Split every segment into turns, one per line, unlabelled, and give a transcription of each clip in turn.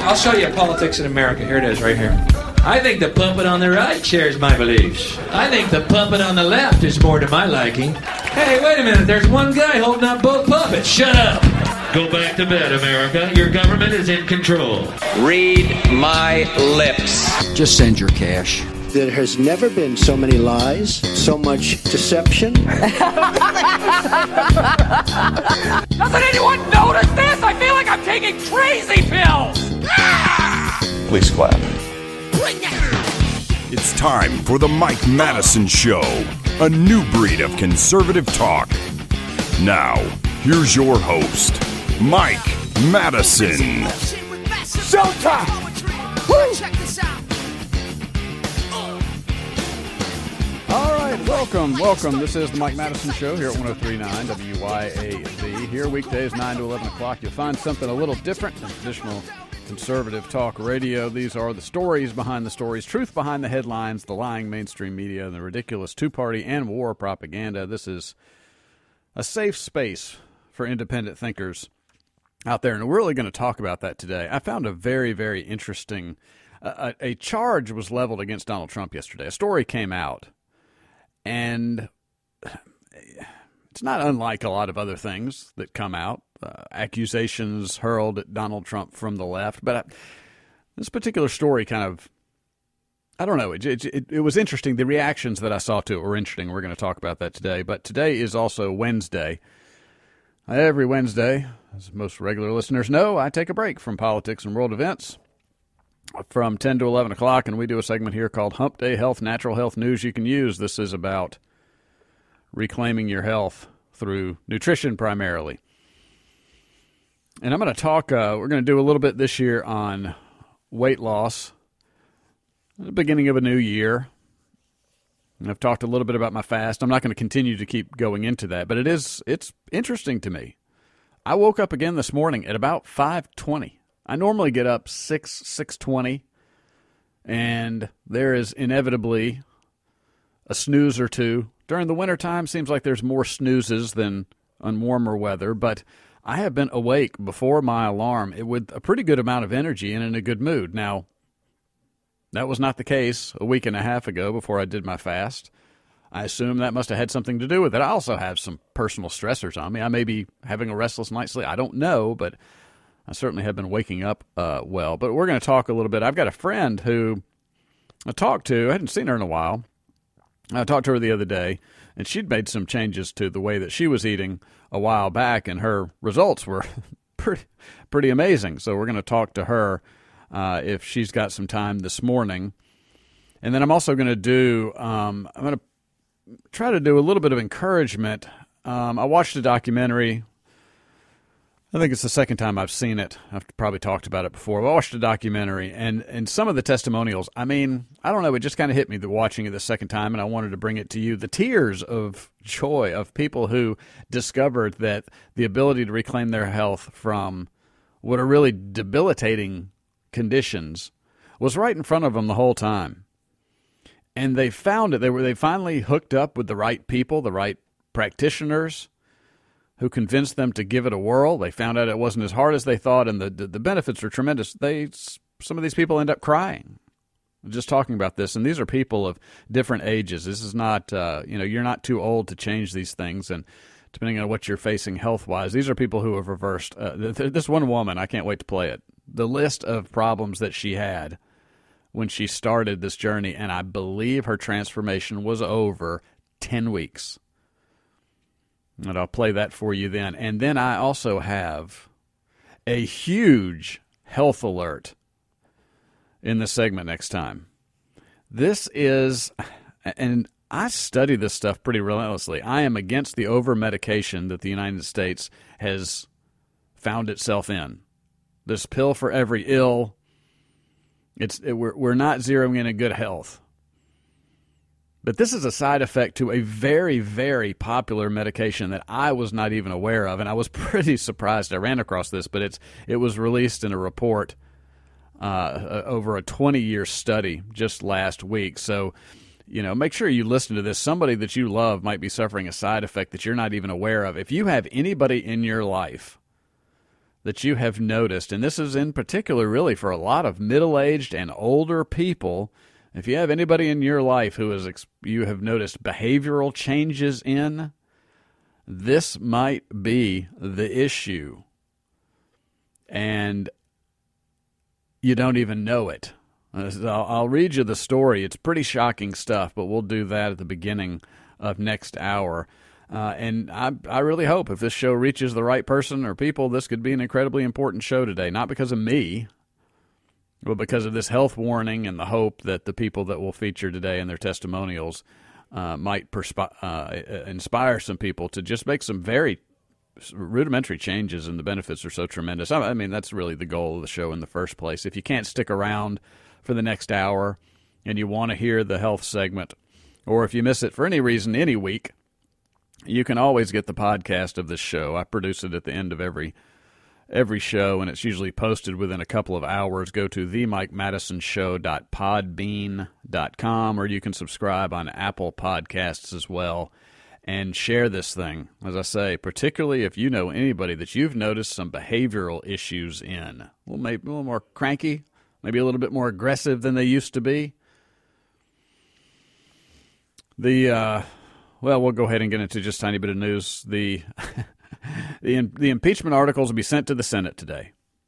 I'll show you politics in America. Here it is, right here. I think the puppet on the right shares my beliefs. I think the puppet on the left is more to my liking. Hey, wait a minute. There's one guy holding up both puppets. Shut up. Go back to bed, America. Your government is in control.
Read my lips.
Just send your cash.
There has never been so many lies, so much deception.
Doesn't anyone notice this? I feel like I'm taking crazy pills.
Please clap.
It's time for the Mike Madison Show, a new breed of conservative talk. Now, here's your host, Mike Madison.
Showtime!
All right, welcome. This is the Mike Madison Show here at 103.9 WYAB. Here weekdays 9 to 11 o'clock. You'll find something a little different than traditional conservative talk radio. These are the stories behind the stories, truth behind the headlines, the lying mainstream media, and the ridiculous two-party and war propaganda. This is a safe space for independent thinkers out there, and we're really going to talk about that today. I found a very, very interesting a charge was leveled against Donald Trump yesterday. A story came out, and it's not unlike a lot of other things that come out. Accusations hurled at Donald Trump from the left. But this particular story kind of, I don't know, it was interesting. The reactions that I saw to it were interesting. We're going to talk about that today. But today is also Wednesday. Every Wednesday, as most regular listeners know, I take a break from politics and world events from 10 to 11 o'clock, and we do a segment here called Hump Day Health, Natural Health News You Can Use. This is about reclaiming your health through nutrition primarily. And I'm going to talk, we're going to do a little bit this year on weight loss, the beginning of a new year. And I've talked a little bit about my fast. I'm not going to continue to keep going into that, but it's interesting to me. I woke up again this morning at about 5:20. I normally get up 6:20, and there is inevitably a snooze or two. During the wintertime, seems like there's more snoozes than on warmer weather, but I have been awake before my alarm with a pretty good amount of energy and in a good mood. Now, that was not the case a week and a half ago before I did my fast. I assume that must have had something to do with it. I also have some personal stressors on me. I may be having a restless night's sleep. I don't know, but I certainly have been waking up well. But we're going to talk a little bit. I've got a friend who I talked to. I hadn't seen her in a while. I talked to her the other day, and she'd made some changes to the way that she was eating a while back, and her results were pretty amazing. So we're going to talk to her if she's got some time this morning. And then I'm also going to do, I'm going to try to do a little bit of encouragement. I watched a documentary. I think it's the second time I've seen it. I've probably talked about it before. I watched a documentary, and some of the testimonials, I mean, I don't know, it just kind of hit me watching it the second time, and I wanted to bring it to you. The tears of joy of people who discovered that the ability to reclaim their health from what are really debilitating conditions was right in front of them the whole time. And they found it. They finally hooked up with the right people, the right practitioners, who convinced them to give it a whirl. They found out it wasn't as hard as they thought, and the benefits are tremendous. Some of these people end up crying just talking about this, and these are people of different ages. This is not, you're not too old to change these things, and depending on what you're facing health-wise, these are people who have reversed. This one woman, I can't wait to play it, the list of problems that she had when she started this journey, and I believe her transformation was over 10 weeks. And I'll play that for you then. And then I also have a huge health alert in the segment next time. This is, and I study this stuff pretty relentlessly. I am against the over-medication that the United States has found itself in. This pill for every ill, we're not zeroing in good health. But this is a side effect to a very, very popular medication that I was not even aware of, and I was pretty surprised I ran across this, but it was released in a report over a 20-year study just last week. So, make sure you listen to this. Somebody that you love might be suffering a side effect that you're not even aware of. If you have anybody in your life that you have noticed, and this is in particular really for a lot of middle-aged and older people. If you have anybody in your life who you have noticed behavioral changes in, this might be the issue. And you don't even know it. I'll read you the story. It's pretty shocking stuff, but we'll do that at the beginning of next hour. And I really hope if this show reaches the right person or people, this could be an incredibly important show today. Not because of me, but because of this health warning and the hope that the people that we'll feature today in their testimonials might inspire some people to just make some very rudimentary changes, and the benefits are so tremendous. I mean, that's really the goal of the show in the first place. If you can't stick around for the next hour and you want to hear the health segment, or if you miss it for any reason any week, you can always get the podcast of this show. I produce it at the end of every show, and it's usually posted within a couple of hours. Go to themikemadisonshow.podbean.com, or you can subscribe on Apple Podcasts as well and share this thing. As I say, particularly if you know anybody that you've noticed some behavioral issues in. Well, maybe a little more cranky, maybe a little bit more aggressive than they used to be. Well, we'll go ahead and get into just a tiny bit of news. The impeachment articles will be sent to the Senate today.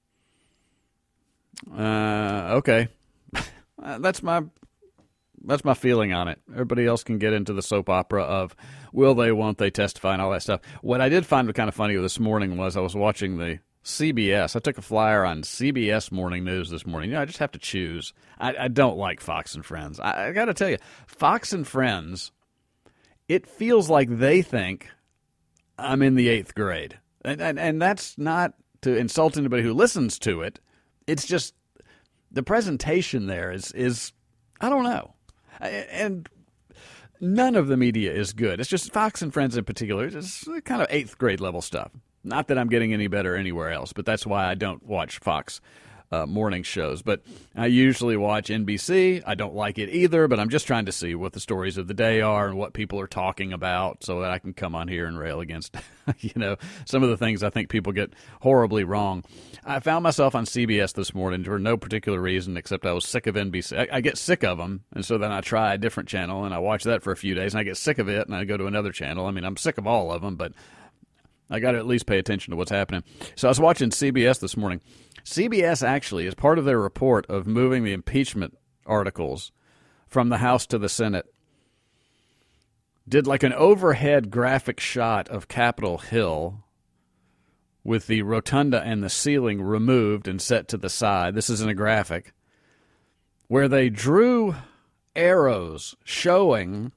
Okay. That's my feeling on it. Everybody else can get into the soap opera of will they, won't they testify and all that stuff. What I did find kind of funny this morning was I was watching the CBS. I took a flyer on CBS Morning News this morning. I just have to choose. I don't like Fox and Friends. I got to tell you, Fox and Friends, it feels like they think I'm in the 8th grade. And that's not to insult anybody who listens to it. It's just the presentation there is I don't know. And none of the media is good. It's just Fox and Friends in particular. It's kind of 8th grade level stuff. Not that I'm getting any better anywhere else, but that's why I don't watch Fox morning shows. But I usually watch NBC. I don't like it either, but I'm just trying to see what the stories of the day are and what people are talking about so that I can come on here and rail against, some of the things I think people get horribly wrong. I found myself on CBS this morning for no particular reason except I was sick of NBC. I get sick of them, and so then I try a different channel, and I watch that for a few days, and I get sick of it, and I go to another channel. I mean, I'm sick of all of them, but I got to at least pay attention to what's happening. So I was watching CBS this morning. CBS actually, as part of their report of moving the impeachment articles from the House to the Senate, did like an overhead graphic shot of Capitol Hill with the rotunda and the ceiling removed and set to the side. This is in a graphic where they drew arrows showing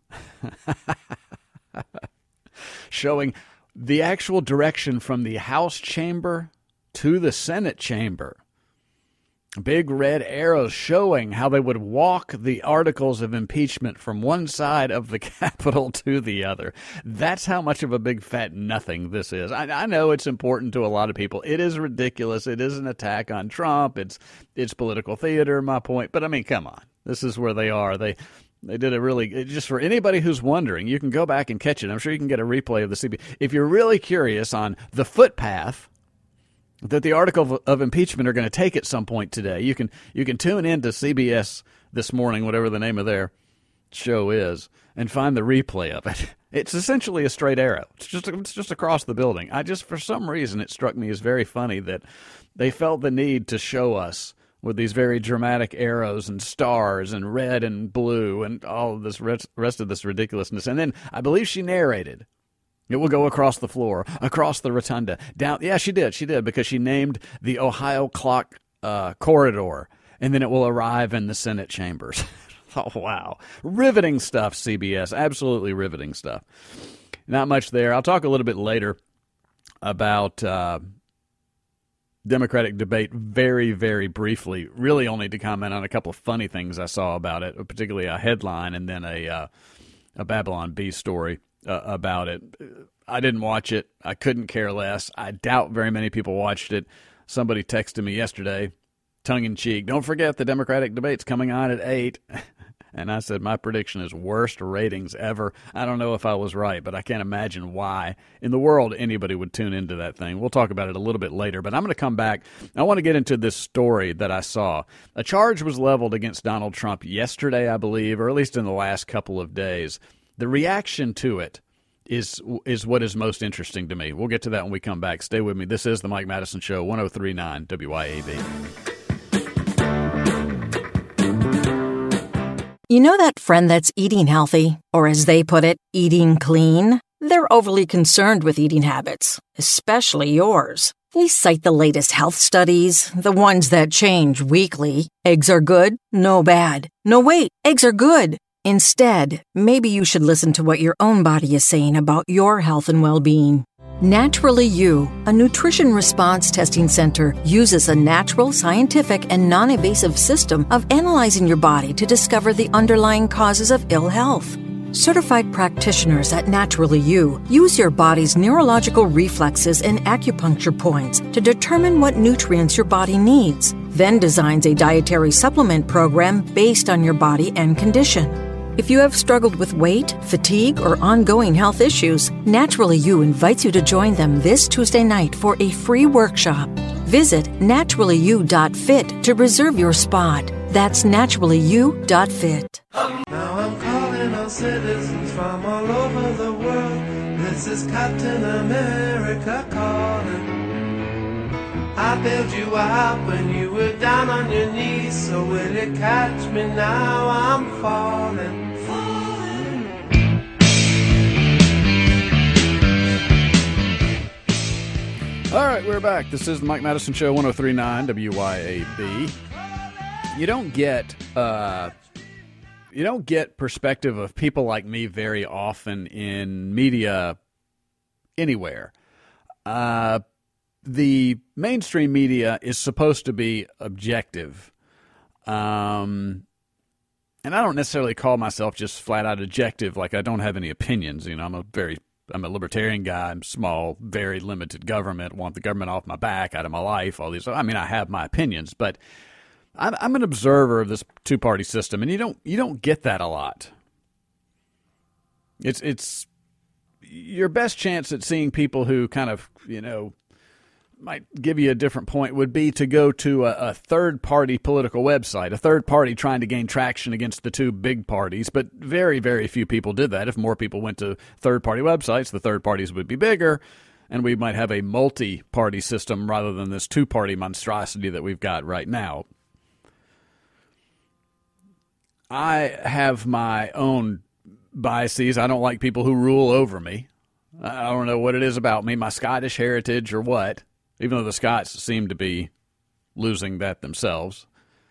the actual direction from the House chamber to the Senate chamber. Big red arrows showing how they would walk the articles of impeachment from one side of the Capitol to the other. That's how much of a big fat nothing this is. I know it's important to a lot of people. It is ridiculous. It is an attack on Trump. It's political theater, my point. But, I mean, come on. This is where they are. They did a really, just for anybody who's wondering, you can go back and catch it. I'm sure you can get a replay of the CBS. If you're really curious on the footpath that the article of impeachment are going to take at some point today, you can tune in to CBS This Morning, whatever the name of their show is, and find the replay of it. It's essentially a straight arrow. It's just across the building. For some reason, it struck me as very funny that they felt the need to show us with these very dramatic arrows and stars and red and blue and all of this rest of this ridiculousness. And then I believe she narrated, it will go across the floor, across the rotunda, down. Yeah, she did, because she named the Ohio clock corridor, and then it will arrive in the Senate chambers. Oh, wow. Riveting stuff, CBS. Absolutely riveting stuff. Not much there. I'll talk a little bit later about Democratic debate very, very briefly, really only to comment on a couple of funny things I saw about it, particularly a headline and then a Babylon Bee story about it. I didn't watch it. I couldn't care less. I doubt very many people watched it. Somebody texted me yesterday, tongue-in-cheek, don't forget the Democratic debate's coming on at 8. And I said, my prediction is worst ratings ever. I don't know if I was right, but I can't imagine why in the world anybody would tune into that thing. We'll talk about it a little bit later, but I'm going to come back. I want to get into this story that I saw. A charge was leveled against Donald Trump yesterday, I believe, or at least in the last couple of days. The reaction to it is what is most interesting to me. We'll get to that when we come back. Stay with me. This is the Mike Madison Show, 103.9 WYAB.
You know that friend that's eating healthy, or as they put it, eating clean? They're overly concerned with eating habits, especially yours. They cite the latest health studies, the ones that change weekly. Eggs are good? No bad. No wait, eggs are good. Instead, maybe you should listen to what your own body is saying about your health and well-being. Naturally You, a nutrition response testing center, uses a natural, scientific, and non-invasive system of analyzing your body to discover the underlying causes of ill health. Certified practitioners at Naturally You use your body's neurological reflexes and acupuncture points to determine what nutrients your body needs, then designs a dietary supplement program based on your body and condition. If you have struggled with weight, fatigue, or ongoing health issues, Naturally You invites you to join them this Tuesday night for a free workshop. Visit naturallyu.fit to reserve your spot. That's naturallyu.fit.
Now I'm calling on citizens from all over the world. This is Captain America calling. I bailed you out when you were down on your knees, so will you catch me now? I'm falling.
All right, we're back. This is the Mike Madison Show, 103.9 WYAB. You don't get perspective of people like me very often in media anywhere. The mainstream media is supposed to be objective. And I don't necessarily call myself just flat out objective, like I don't have any opinions. You know, I'm a libertarian guy. I'm small, very limited government, want the government off my back, out of my life, all these. I mean, I have my opinions, but I'm an observer of this two-party system, and you don't get that a lot. It's your best chance at seeing people who kind of, might give you a different point would be to go to a third-party political website, a third party trying to gain traction against the two big parties, but very, very few people did that. If more people went to third-party websites, the third parties would be bigger, and we might have a multi-party system rather than this two-party monstrosity that we've got right now. I have my own biases. I don't like people who rule over me. I don't know what it is about me, my Scottish heritage or what. Even though the Scots seem to be losing that themselves.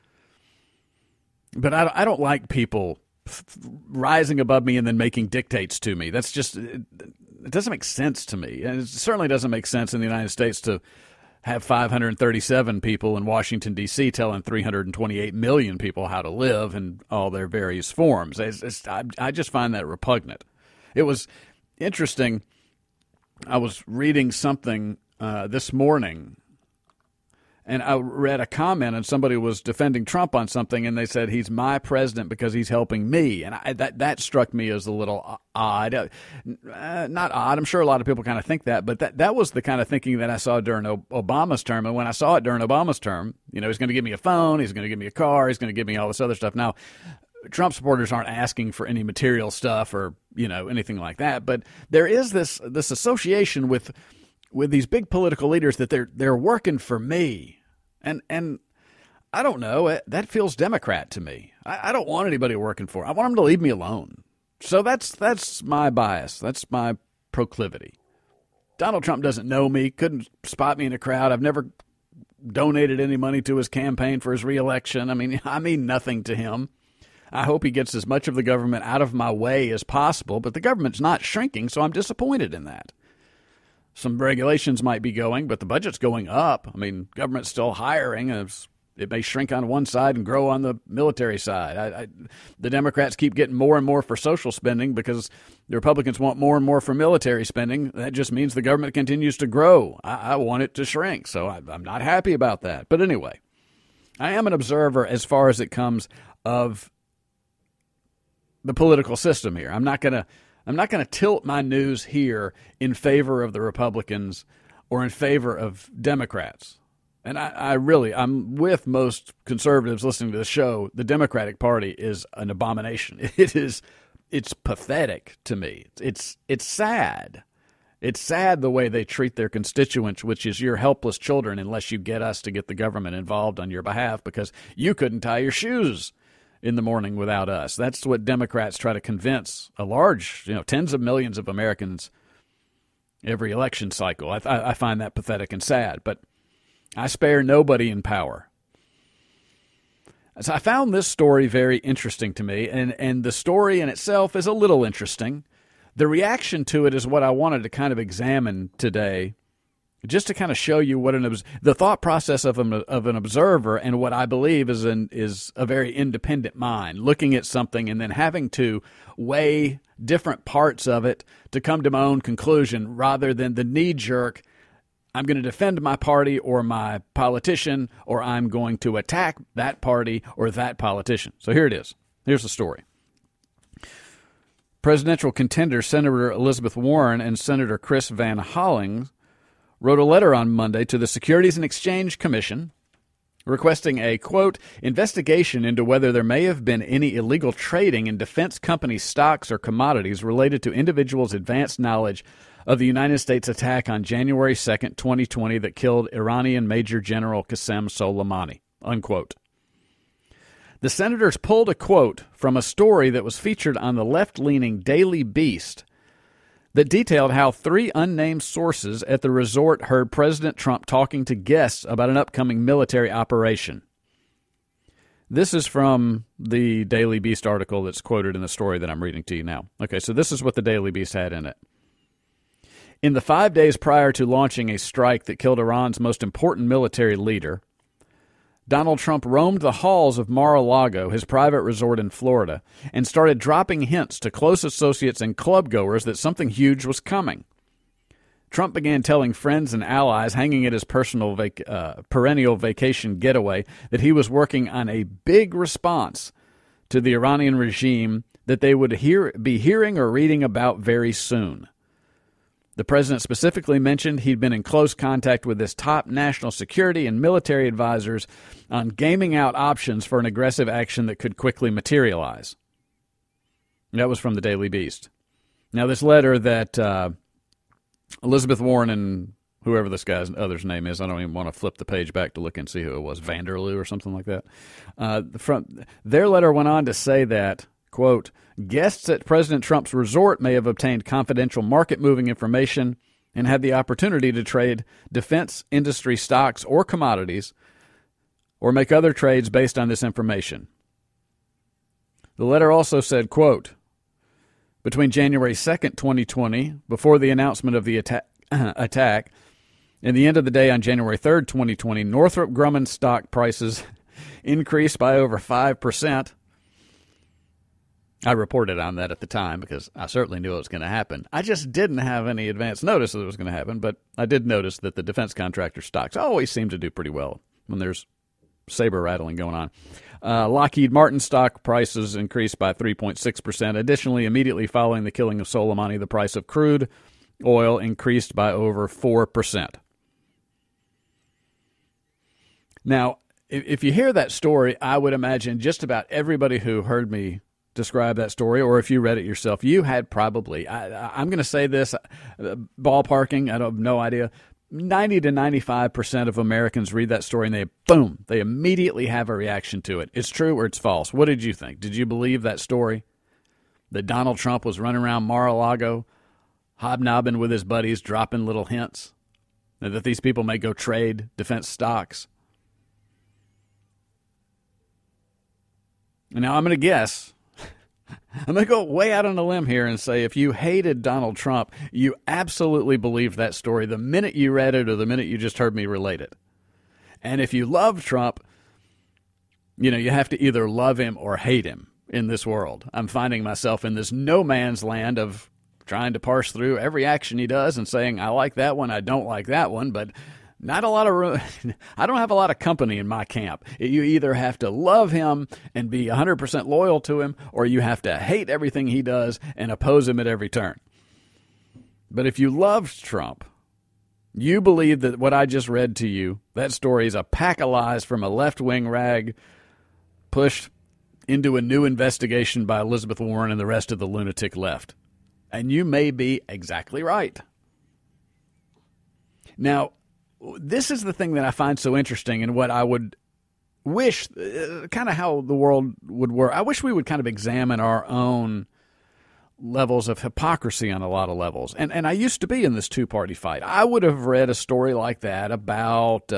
But I don't like people rising above me and then making dictates to me. That's just, it doesn't make sense to me. And it certainly doesn't make sense in the United States to have 537 people in Washington, D.C. telling 328 million people how to live in all their various forms. I just find that repugnant. It was interesting. I was reading something this morning, and I read a comment, and somebody was defending Trump on something, and they said he's my president because he's helping me, and that struck me as a little odd. Not odd. I'm sure a lot of people kind of think that, but that was the kind of thinking that I saw during Obama's term. And when I saw it during Obama's term, he's going to give me a phone, he's going to give me a car, he's going to give me all this other stuff. Now, Trump supporters aren't asking for any material stuff or anything like that, but there is this association with these big political leaders that they're working for me. And I don't know, that feels Democrat to me. I don't want anybody working for me. I want them to leave me alone. So that's my bias. That's my proclivity. Donald Trump doesn't know me, couldn't spot me in a crowd. I've never donated any money to his campaign for his reelection. I mean nothing to him. I hope he gets as much of the government out of my way as possible, but the government's not shrinking, so I'm disappointed in that. Some regulations might be going, but the budget's going up. Government's still hiring. It may shrink on one side and grow on the military side. The Democrats keep getting more and more for social spending because the Republicans want more and more for military spending. That just means the government continues to grow. I want it to shrink, so I'm not happy about that. But anyway, I am an observer as far as it comes of the political system here. I'm not going to tilt my news here in favor of the Republicans or in favor of Democrats. And I'm with most conservatives listening to the show. The Democratic Party is an abomination. It's pathetic to me. It's sad. It's sad the way they treat their constituents, which is your helpless children, unless you get us to get the government involved on your behalf because you couldn't tie your shoes in the morning without us. That's what Democrats try to convince a large, tens of millions of Americans every election cycle. I find that pathetic and sad, but I spare nobody in power. So I found this story very interesting to me, and the story in itself is a little interesting. The reaction to it is what I wanted to kind of examine today, just to kind of show you what the thought process of an observer and what I believe is a very independent mind, looking at something and then having to weigh different parts of it to come to my own conclusion rather than the knee-jerk, I'm going to defend my party or my politician, or I'm going to attack that party or that politician. So here it is. Here's the story. Presidential contender Senator Elizabeth Warren and Senator Chris Van Hollen wrote a letter on Monday to the Securities and Exchange Commission requesting a, quote, investigation into whether there may have been any illegal trading in defense company stocks or commodities related to individuals' advanced knowledge of the United States attack on January 2nd, 2020 that killed Iranian Major General Qasem Soleimani, unquote. The senators pulled a quote from a story that was featured on the left-leaning Daily Beast that detailed how 3 unnamed sources at the resort heard President Trump talking to guests about an upcoming military operation. This is from the Daily Beast article that's quoted in the story that I'm reading to you now. Okay, so this is what the Daily Beast had in it. In the 5 days prior to launching a strike that killed Iran's most important military leader, Donald Trump roamed the halls of Mar-a-Lago, his private resort in Florida, and started dropping hints to close associates and clubgoers that something huge was coming. Trump began telling friends and allies hanging at his personal perennial vacation getaway that he was working on a big response to the Iranian regime that they would be hearing or reading about very soon. The president specifically mentioned he'd been in close contact with his top national security and military advisors on gaming out options for an aggressive action that could quickly materialize. That was from the Daily Beast. Now, this letter that Elizabeth Warren and whoever this guy's other's name is, I don't even want to flip the page back to look and see who it was, Vanderloo or something like that. Their letter went on to say that, quote, guests at President Trump's resort may have obtained confidential market-moving information and had the opportunity to trade defense industry stocks or commodities or make other trades based on this information. The letter also said, quote, between January 2nd, 2020, before the announcement of the attack, and the end of the day on January 3rd, 2020, Northrop Grumman stock prices increased by over 5%. I reported on that at the time because I certainly knew it was going to happen. I just didn't have any advance notice that it was going to happen, but I did notice that the defense contractor stocks always seem to do pretty well when there's saber rattling going on. Lockheed Martin stock prices increased by 3.6%. Additionally, immediately following the killing of Soleimani, the price of crude oil increased by over 4%. Now, if you hear that story, I would imagine just about everybody who heard me describe that story, or if you read it yourself, you had probably, I'm going to say this, ballparking, I have no idea, 90 to 95% of Americans read that story and they immediately have a reaction to it. It's true or it's false. What did you think? Did you believe that story? That Donald Trump was running around Mar-a-Lago, hobnobbing with his buddies, dropping little hints, and that these people may go trade defense stocks? And now I'm going to guess, I'm going to go way out on a limb here and say if you hated Donald Trump, you absolutely believed that story the minute you read it or the minute you just heard me relate it. And if you love Trump, you have to either love him or hate him in this world. I'm finding myself in this no man's land of trying to parse through every action he does and saying, I like that one, I don't like that one, but Not a lot of room. I don't have a lot of company in my camp. You either have to love him and be 100% loyal to him, or you have to hate everything he does and oppose him at every turn. But if you loved Trump, you believe that what I just read to you, that story is a pack of lies from a left-wing rag pushed into a new investigation by Elizabeth Warren and the rest of the lunatic left. And you may be exactly right. Now, this is the thing that I find so interesting, and what I would wish, kind of how the world would work. I wish we would kind of examine our own levels of hypocrisy on a lot of levels. And I used to be in this two-party fight. I would have read a story like that about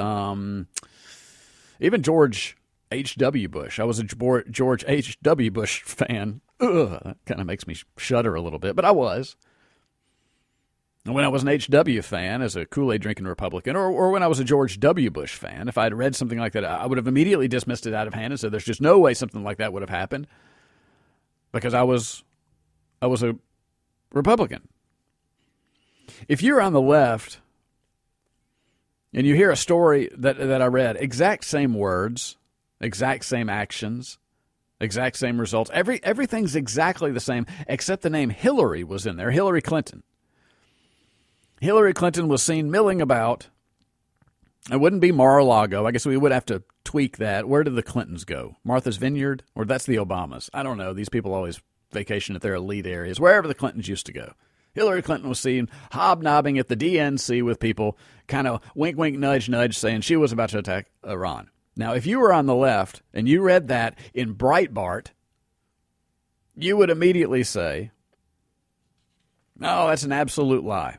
even George H.W. Bush. I was a George H.W. Bush fan. That kind of makes me shudder a little bit, but I was. And when I was an H.W. fan as a Kool-Aid drinking Republican, or when I was a George W. Bush fan, if I had read something like that, I would have immediately dismissed it out of hand and said there's just no way something like that would have happened, because I was a Republican. If you're on the left and you hear a story that I read, exact same words, exact same actions, exact same results, everything's exactly the same, except the name Hillary was in there, Hillary Clinton. Hillary Clinton was seen milling about. It wouldn't be Mar-a-Lago. I guess we would have to tweak that. Where did the Clintons go? Martha's Vineyard? Or that's the Obamas? I don't know. These people always vacation at their elite areas, wherever the Clintons used to go. Hillary Clinton was seen hobnobbing at the DNC with people, kind of wink, wink, nudge, nudge, saying she was about to attack Iran. Now, if you were on the left and you read that in Breitbart, you would immediately say, no, that's an absolute lie.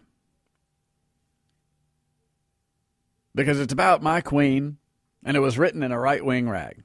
Because it's about my queen, and it was written in a right-wing rag.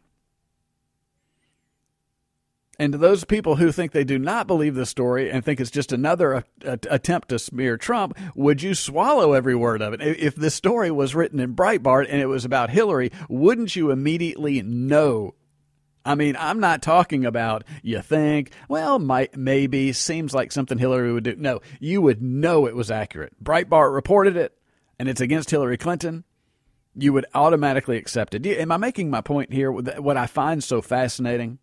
And to those people who think they do not believe this story and think it's just another attempt to smear Trump, would you swallow every word of it? If this story was written in Breitbart and it was about Hillary, wouldn't you immediately know? I mean, I'm not talking about you think, well, maybe, seems like something Hillary would do. No, you would know it was accurate. Breitbart reported it, and it's against Hillary Clinton. You would automatically accept it. Am I making my point here? What I find so fascinating,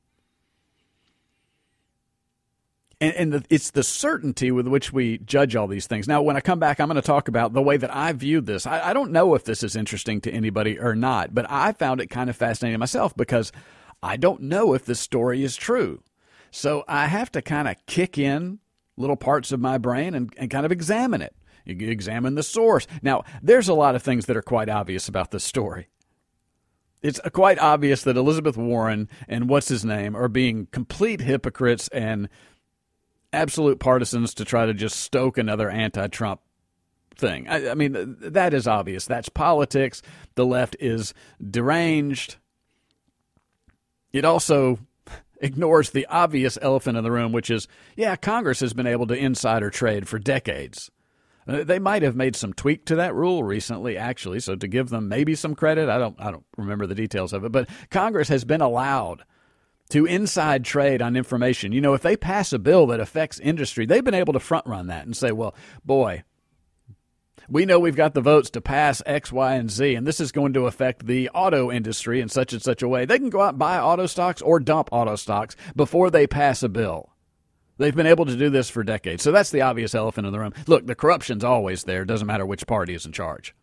and it's the certainty with which we judge all these things. Now, when I come back, I'm going to talk about the way that I viewed this. I don't know if this is interesting to anybody or not, but I found it kind of fascinating myself because I don't know if this story is true. So I have to kind of kick in little parts of my brain and kind of examine it. You examine the source. Now, there's a lot of things that are quite obvious about this story. It's quite obvious that Elizabeth Warren and what's his name are being complete hypocrites and absolute partisans to try to just stoke another anti-Trump thing. I mean, that is obvious. That's politics. The left is deranged. It also ignores the obvious elephant in the room, which is, Congress has been able to insider trade for decades. They might have made some tweak to that rule recently, actually, so to give them maybe some credit, I don't remember the details of it, but Congress has been allowed to inside trade on information. You know, if they pass a bill that affects industry, they've been able to front run that and say, well, boy, we know we've got the votes to pass X, Y, and Z, and this is going to affect the auto industry in such and such a way. They can go out and buy auto stocks or dump auto stocks before they pass a bill. They've been able to do this for decades. So that's the obvious elephant in the room. Look, the corruption's always there. It doesn't matter which party is in charge.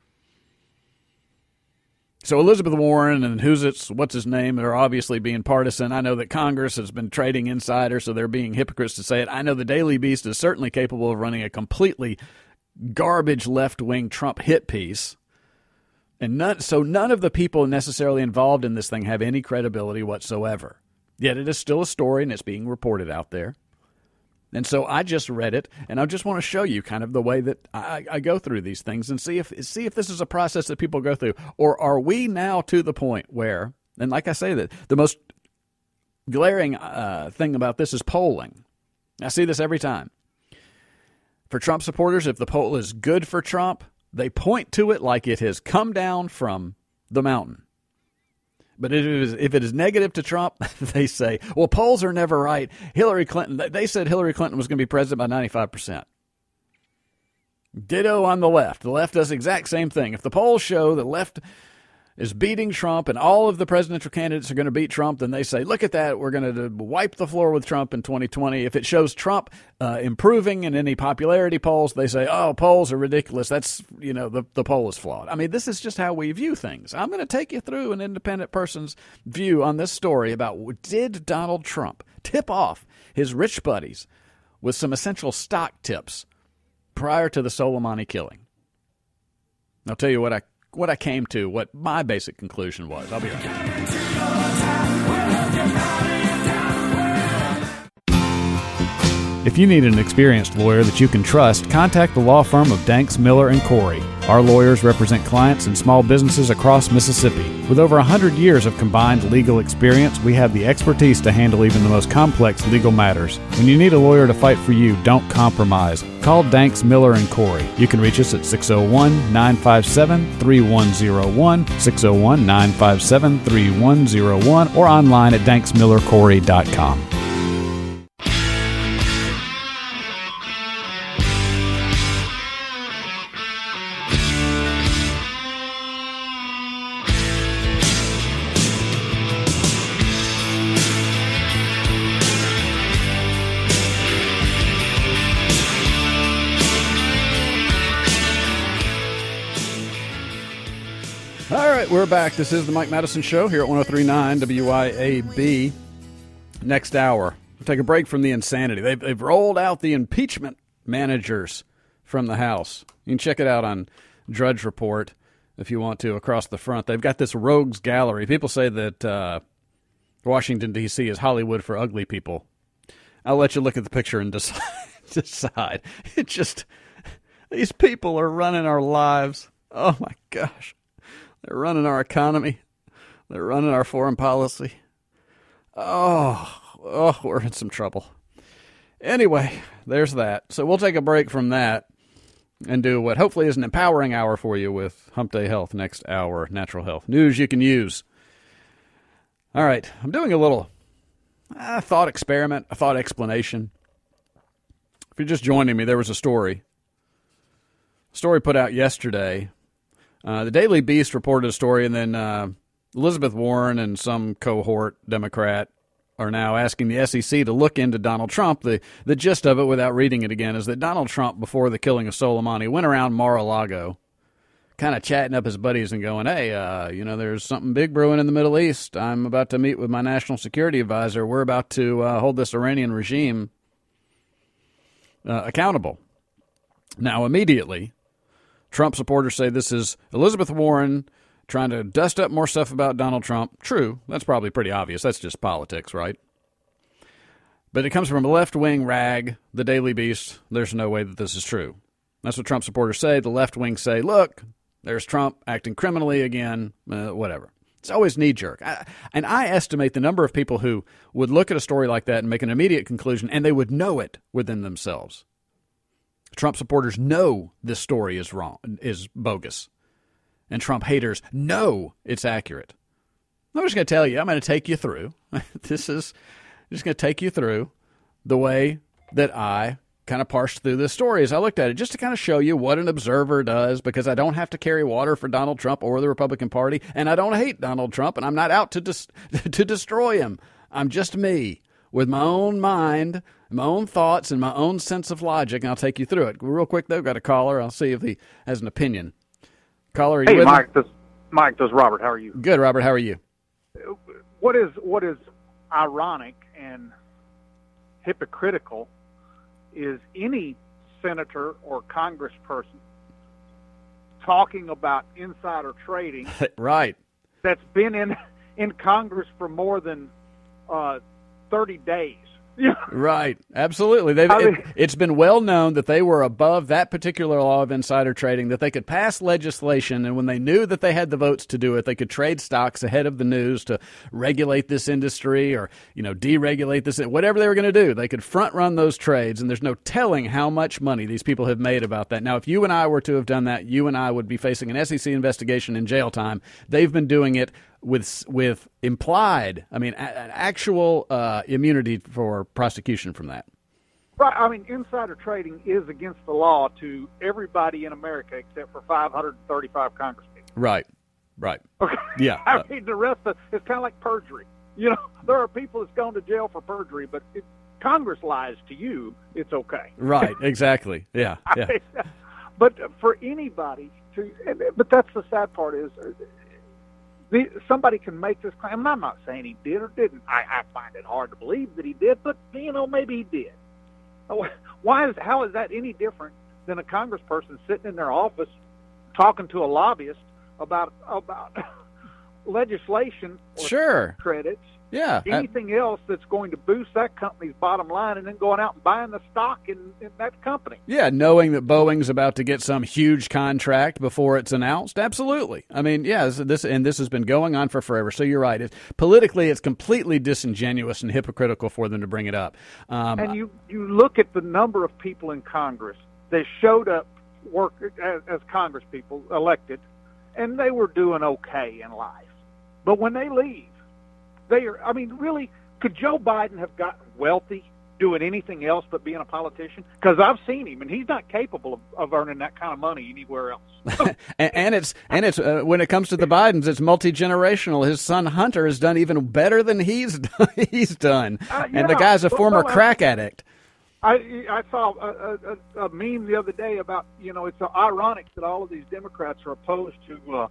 So Elizabeth Warren and what's his name, are obviously being partisan. I know that Congress has been trading insider, so they're being hypocrites to say it. I know the Daily Beast is certainly capable of running a completely garbage left-wing Trump hit piece. And none of the people necessarily involved in this thing have any credibility whatsoever. Yet it is still a story, and it's being reported out there. And so I just read it, and I just want to show you kind of the way that I go through these things and see if this is a process that people go through. Or are we now to the point where, and like I say, that the most glaring thing about this is polling. I see this every time. For Trump supporters, if the poll is good for Trump, they point to it like it has come down from the mountain. But if it is negative to Trump, they say, well, polls are never right. Hillary Clinton, they said Hillary Clinton was going to be president by 95%. Ditto on the left. The left does the exact same thing. If the polls show the left is beating Trump and all of the presidential candidates are going to beat Trump, then they say, look at that, we're going to wipe the floor with Trump in 2020. If it shows Trump improving in any popularity polls, they say, oh, polls are ridiculous. That's, the poll is flawed. I mean, this is just how we view things. I'm going to take you through an independent person's view on this story about, did Donald Trump tip off his rich buddies with some essential stock tips prior to the Soleimani killing? I'll tell you what I came to, what my basic conclusion was. I'll be right back. If you need an experienced lawyer that you can trust, contact the law firm of Danks, Miller & Corey. Our lawyers represent clients and small businesses across Mississippi. With over 100 years of combined legal experience, we have the expertise to handle even the most complex legal matters. When you need a lawyer to fight for you, don't compromise. Call Danks, Miller & Corey. You can reach us at 601-957-3101, 601-957-3101, or online at danksmillercorey.com. We're back. This is the Mike Madison Show here at 103.9 WYAB. Next hour, we'll take a break from the insanity. They've rolled out the impeachment managers from the House. You can check it out on Drudge Report if you want to, across the front. They've got this rogues gallery. People say that Washington, D.C. is Hollywood for ugly people. I'll let you look at the picture and decide. It just, these people are running our lives. Oh, my gosh. They're running our economy. They're running our foreign policy. Oh, we're in some trouble. Anyway, there's that. So we'll take a break from that and do what hopefully is an empowering hour for you with Hump Day Health next hour, natural health. News you can use. All right, I'm doing a little thought experiment, a thought explanation. If you're just joining me, there was a story put out yesterday. The Daily Beast reported a story, and then Elizabeth Warren and some cohort Democrat are now asking the SEC to look into Donald Trump. The gist of it, without reading it again, is that Donald Trump, before the killing of Soleimani, went around Mar-a-Lago kind of chatting up his buddies and going, hey, there's something big brewing in the Middle East. I'm about to meet with my national security advisor. We're about to hold this Iranian regime accountable. Now, immediately, Trump supporters say this is Elizabeth Warren trying to dust up more stuff about Donald Trump. True, that's probably pretty obvious. That's just politics, right? But it comes from a left-wing rag, the Daily Beast. There's no way that this is true. That's what Trump supporters say. The left wing say, look, there's Trump acting criminally again, whatever. It's always knee-jerk. And I estimate the number of people who would look at a story like that and make an immediate conclusion, and they would know it within themselves. Trump supporters know this story is wrong, is bogus. And Trump haters know it's accurate. I'm just going to tell you, I'm going to take you through. This is just going to take you through the way that I kind of parsed through this story as I looked at it, just to kind of show you what an observer does, because I don't have to carry water for Donald Trump or the Republican Party, and I don't hate Donald Trump, and I'm not out to destroy him. I'm just me with my own mind, my own thoughts, and my own sense of logic, and I'll take you through it. Real quick, though, got a caller. I'll see if he has an opinion. Caller, are you with me?
Mike, this is Robert. How are you?
Good, Robert. How are you?
What is ironic and hypocritical is any senator or congressperson talking about insider trading
right.
that's been in Congress for more than 30 days.
Right. Absolutely. It's been well known that they were above that particular law of insider trading, that they could pass legislation, and when they knew that they had the votes to do it, they could trade stocks ahead of the news to regulate this industry or, deregulate this, whatever they were going to do. They could front run those trades, and there's no telling how much money these people have made about that. Now, if you and I were to have done that, you and I would be facing an SEC investigation and jail time. They've been doing it with implied, actual immunity for prosecution from that.
Right. I mean, insider trading is against the law to everybody in America except for 535 congresspeople.
Right. Right.
Okay.
Yeah.
I mean, the rest of it's kind of like perjury. You know, there are people that's gone to jail for perjury, but if Congress lies to you, it's okay.
Right. Exactly. Yeah. Yeah.
But for anybody but that's the sad part is somebody can make this claim. I'm not saying he did or didn't. I find it hard to believe that he did, but, maybe he did. How is that any different than a congressperson sitting in their office talking to a lobbyist about legislation or
sure.
credits?
Yeah.
Anything else that's going to boost that company's bottom line and then going out and buying the stock in that company.
Yeah, knowing that Boeing's about to get some huge contract before it's announced. Absolutely. I mean, yeah, this has been going on for forever. So you're right. Politically, it's completely disingenuous and hypocritical for them to bring it up.
And you look at the number of people in Congress that showed up work as Congress people elected, and they were doing okay in life. But when they leave, really, could Joe Biden have gotten wealthy doing anything else but being a politician? Because I've seen him, and he's not capable of earning that kind of money anywhere else.
and it's when it comes to the Bidens, it's multi-generational. His son Hunter has done even better than he's done, and the guy's a former crack addict.
I saw a meme the other day about, it's ironic that all of these Democrats are opposed to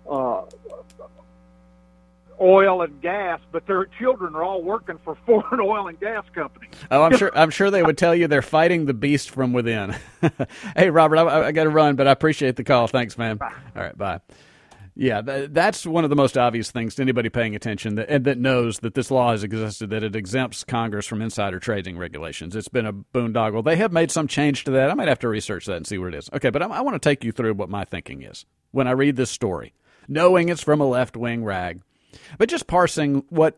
oil and gas, but their children are all working for foreign oil and gas companies.
Oh, I'm sure they would tell you they're fighting the beast from within. Hey, Robert, I got to run, but I appreciate the call. Thanks, man.
Bye.
All right, bye. Yeah, that's one of the most obvious things to anybody paying attention that knows that this law has existed, that it exempts Congress from insider trading regulations. It's been a boondoggle. They have made some change to that. I might have to research that and see what it is. Okay, but I want to take you through what my thinking is when I read this story, knowing it's from a left-wing rag. But just parsing what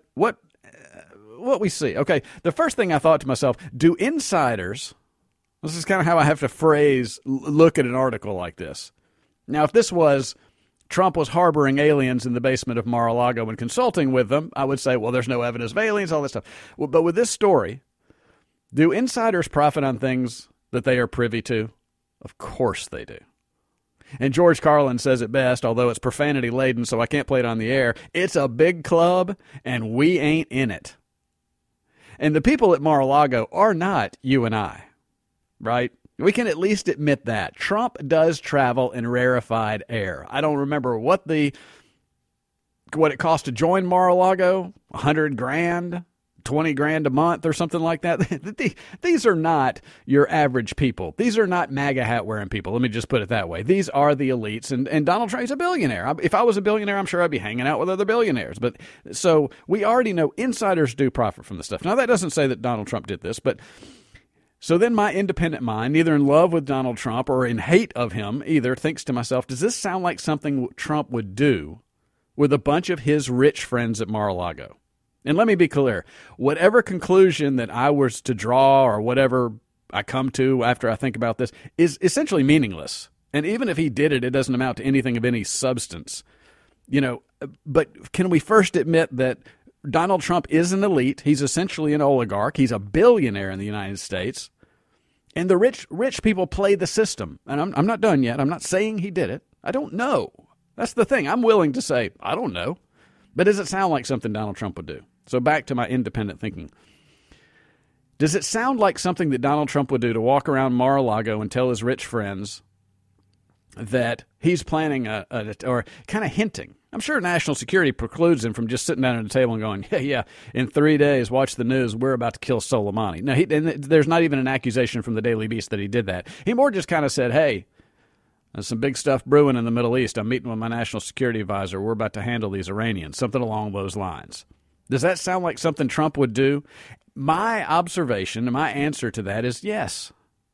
we see. Okay, the first thing I thought to myself, do insiders, this is kind of how I have to look at an article like this. Now, if this was Trump was harboring aliens in the basement of Mar-a-Lago and consulting with them, I would say, well, there's no evidence of aliens, all this stuff. Well, but with this story, do insiders profit on things that they are privy to? Of course they do. And George Carlin says it best, although it's profanity-laden, so I can't play it on the air. It's a big club, and we ain't in it. And the people at Mar-a-Lago are not you and I, right? We can at least admit that. Trump does travel in rarefied air. I don't remember what it cost to join Mar-a-Lago, $100,000. $20,000 a month or something like that. These are not your average people. These are not MAGA hat wearing people. Let me just put it that way. These are the elites, and Donald Trump is a billionaire. If I was a billionaire, I'm sure I'd be hanging out with other billionaires. But so we already know insiders do profit from this stuff. Now that doesn't say that Donald Trump did this, but so then my independent mind, neither in love with Donald Trump or in hate of him either, thinks to myself, does this sound like something Trump would do with a bunch of his rich friends at Mar-a-Lago? And let me be clear, whatever conclusion that I was to draw or whatever I come to after I think about this is essentially meaningless. And even if he did it, it doesn't amount to anything of any substance. But can we first admit that Donald Trump is an elite? He's essentially an oligarch. He's a billionaire in the United States. And the rich people play the system. And I'm not done yet. I'm not saying he did it. I don't know. That's the thing. I'm willing to say, I don't know. But does it sound like something Donald Trump would do? So back to my independent thinking. Does it sound like something that Donald Trump would do to walk around Mar-a-Lago and tell his rich friends that he's planning or kind of hinting? I'm sure national security precludes him from just sitting down at a table and going, yeah, in 3 days, watch the news, we're about to kill Soleimani. No, and there's not even an accusation from the Daily Beast that he did that. He more just kind of said, hey, there's some big stuff brewing in the Middle East. I'm meeting with my national security advisor. We're about to handle these Iranians, something along those lines. Does that sound like something Trump would do? My observation and my answer to that is yes.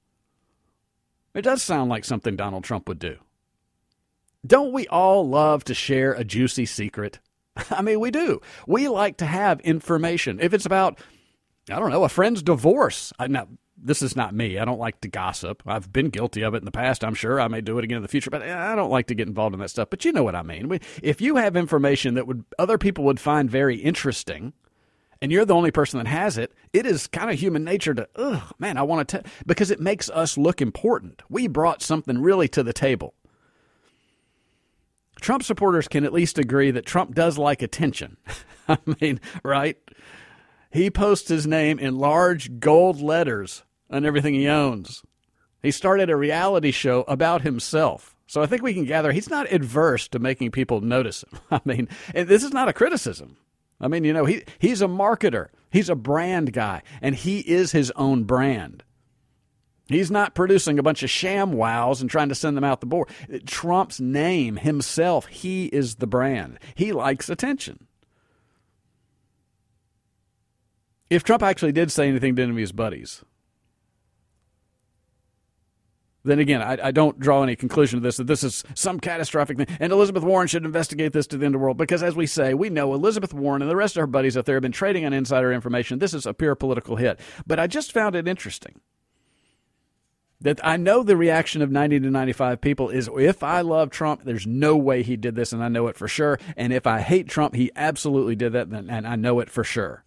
It does sound like something Donald Trump would do. Don't we all love to share a juicy secret? I mean, we do. We like to have information. If it's about, a friend's divorce. Now, this is not me. I don't like to gossip. I've been guilty of it in the past. I'm sure I may do it again in the future, but I don't like to get involved in that stuff. But you know what I mean. If you have information that other people would find very interesting, and you're the only person that has it, it is kind of human nature to, I want to because it makes us look important. We brought something really to the table. Trump supporters can at least agree that Trump does like attention. I mean, right? He posts his name in large gold letters on everything he owns. He started a reality show about himself. So I think we can gather he's not adverse to making people notice him. I mean, and this is not a criticism. I mean, he's a marketer. He's a brand guy, and he is his own brand. He's not producing a bunch of sham wows and trying to send them out the door. Trump's name, himself, he is the brand. He likes attention. If Trump actually did say anything to any of his buddies, then again, I don't draw any conclusion to this, that this is some catastrophic thing. And Elizabeth Warren should investigate this to the end of the world. Because as we say, we know Elizabeth Warren and the rest of her buddies out there have been trading on insider information. This is a pure political hit. But I just found it interesting that I know the reaction of 90 to 95 people is, if I love Trump, there's no way he did this, and I know it for sure. And if I hate Trump, he absolutely did that, and I know it for sure.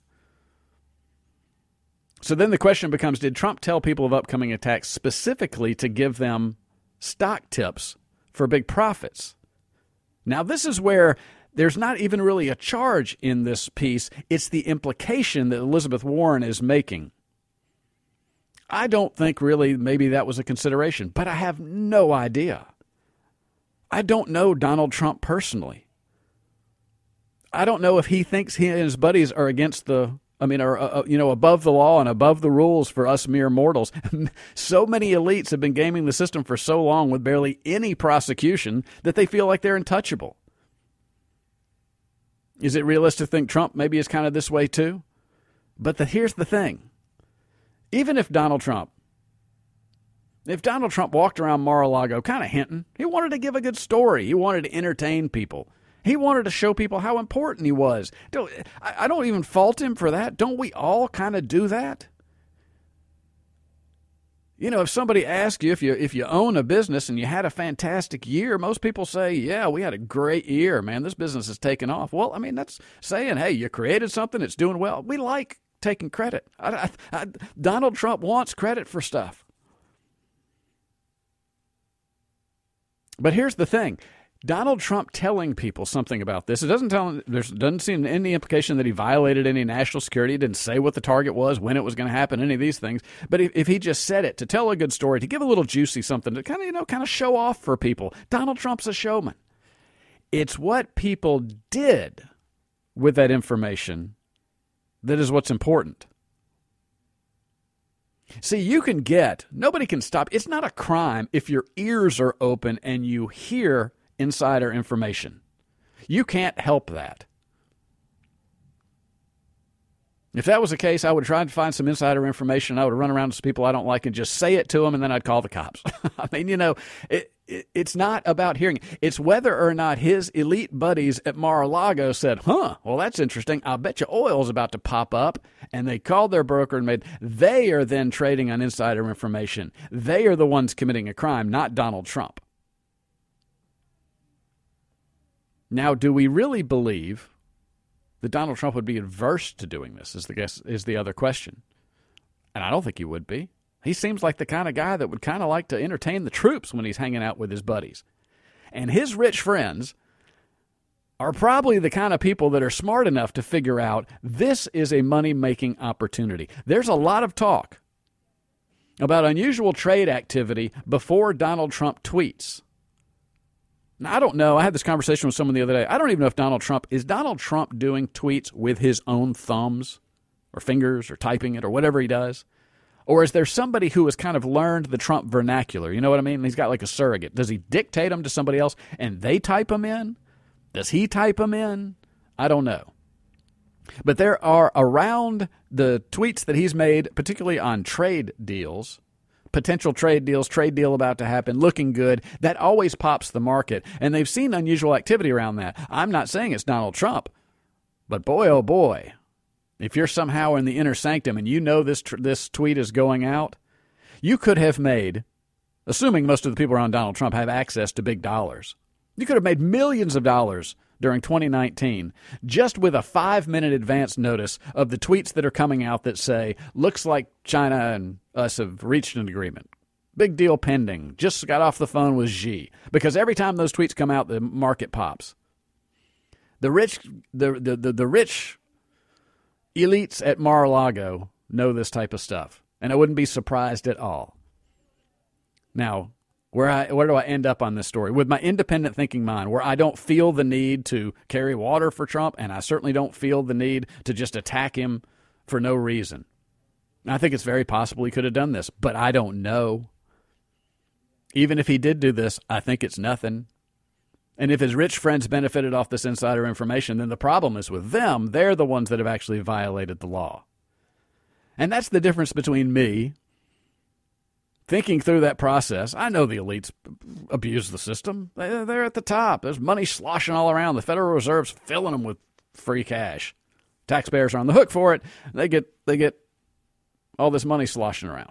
So then the question becomes, did Trump tell people of upcoming attacks specifically to give them stock tips for big profits? Now, this is where there's not even really a charge in this piece. It's the implication that Elizabeth Warren is making. I don't think really maybe that was a consideration, but I have no idea. I don't know Donald Trump personally. I don't know if he thinks he and his buddies are against the above the law and above the rules for us mere mortals. So many elites have been gaming the system for so long with barely any prosecution that they feel like they're untouchable. Is it realistic to think Trump maybe is kind of this way too? But here's the thing. Even if Donald Trump walked around Mar-a-Lago kind of hinting, he wanted to give a good story. He wanted to entertain people. He wanted to show people how important he was. I don't even fault him for that. Don't we all kind of do that? You know, if somebody asks you if you own a business and you had a fantastic year, most people say, yeah, we had a great year, man. This business has taken off. Well, I mean, that's saying, hey, you created something, it's doing well. We like taking credit. Donald Trump wants credit for stuff. But here's the thing. Donald Trump telling people something about this, there doesn't seem any implication that he violated any national security. He didn't say what the target was, when it was going to happen, any of these things. But if he just said it to tell a good story, to give a little juicy something, to kind of show off for people, Donald Trump's a showman. It's what people did with that information that is what's important. See, nobody can stop. It's not a crime if your ears are open and you hear insider information. You can't help that. If that was the case, I would try to find some insider information. I would run around to some people I don't like and just say it to them, and then I'd call the cops. I mean, it's not about hearing. It's whether or not his elite buddies at Mar-a-Lago said, well, that's interesting. I'll bet you oil's about to pop up. And they called their broker and they are then trading on insider information. They are the ones committing a crime, not Donald Trump. Now, do we really believe that Donald Trump would be adverse to doing this is the other question. And I don't think he would be. He seems like the kind of guy that would kind of like to entertain the troops when he's hanging out with his buddies. And his rich friends are probably the kind of people that are smart enough to figure out this is a money-making opportunity. There's a lot of talk about unusual trade activity before Donald Trump tweets. Now, I don't know. I had this conversation with someone the other day. I don't even know if Donald Trump doing tweets with his own thumbs or fingers or typing it or whatever he does? Or is there somebody who has kind of learned the Trump vernacular? You know what I mean? He's got like a surrogate. Does he dictate them to somebody else and they type them in? Does he type them in? I don't know. But there are around the tweets that he's made, particularly on trade deals, potential trade deals, trade deal about to happen, looking good, that always pops the market. And they've seen unusual activity around that. I'm not saying it's Donald Trump, but boy, oh boy, if you're somehow in the inner sanctum and you know this tweet is going out, you could have made, assuming most of the people around Donald Trump have access to big dollars, you could have made millions of dollars during 2019, just with a 5-minute advance notice of the tweets that are coming out that say, looks like China and us have reached an agreement. Big deal pending. Just got off the phone with Xi. Because every time those tweets come out, the market pops. The rich elites at Mar-a-Lago know this type of stuff. And I wouldn't be surprised at all. Now, where do I end up on this story? With my independent thinking mind, where I don't feel the need to carry water for Trump, and I certainly don't feel the need to just attack him for no reason. I think it's very possible he could have done this, but I don't know. Even if he did do this, I think it's nothing. And if his rich friends benefited off this insider information, then the problem is with them. They're the ones that have actually violated the law. And that's the difference between me thinking through that process. I know the elites abuse the system. They're at the top. There's money sloshing all around. The Federal Reserve's filling them with free cash. Taxpayers are on the hook for it. They get all this money sloshing around.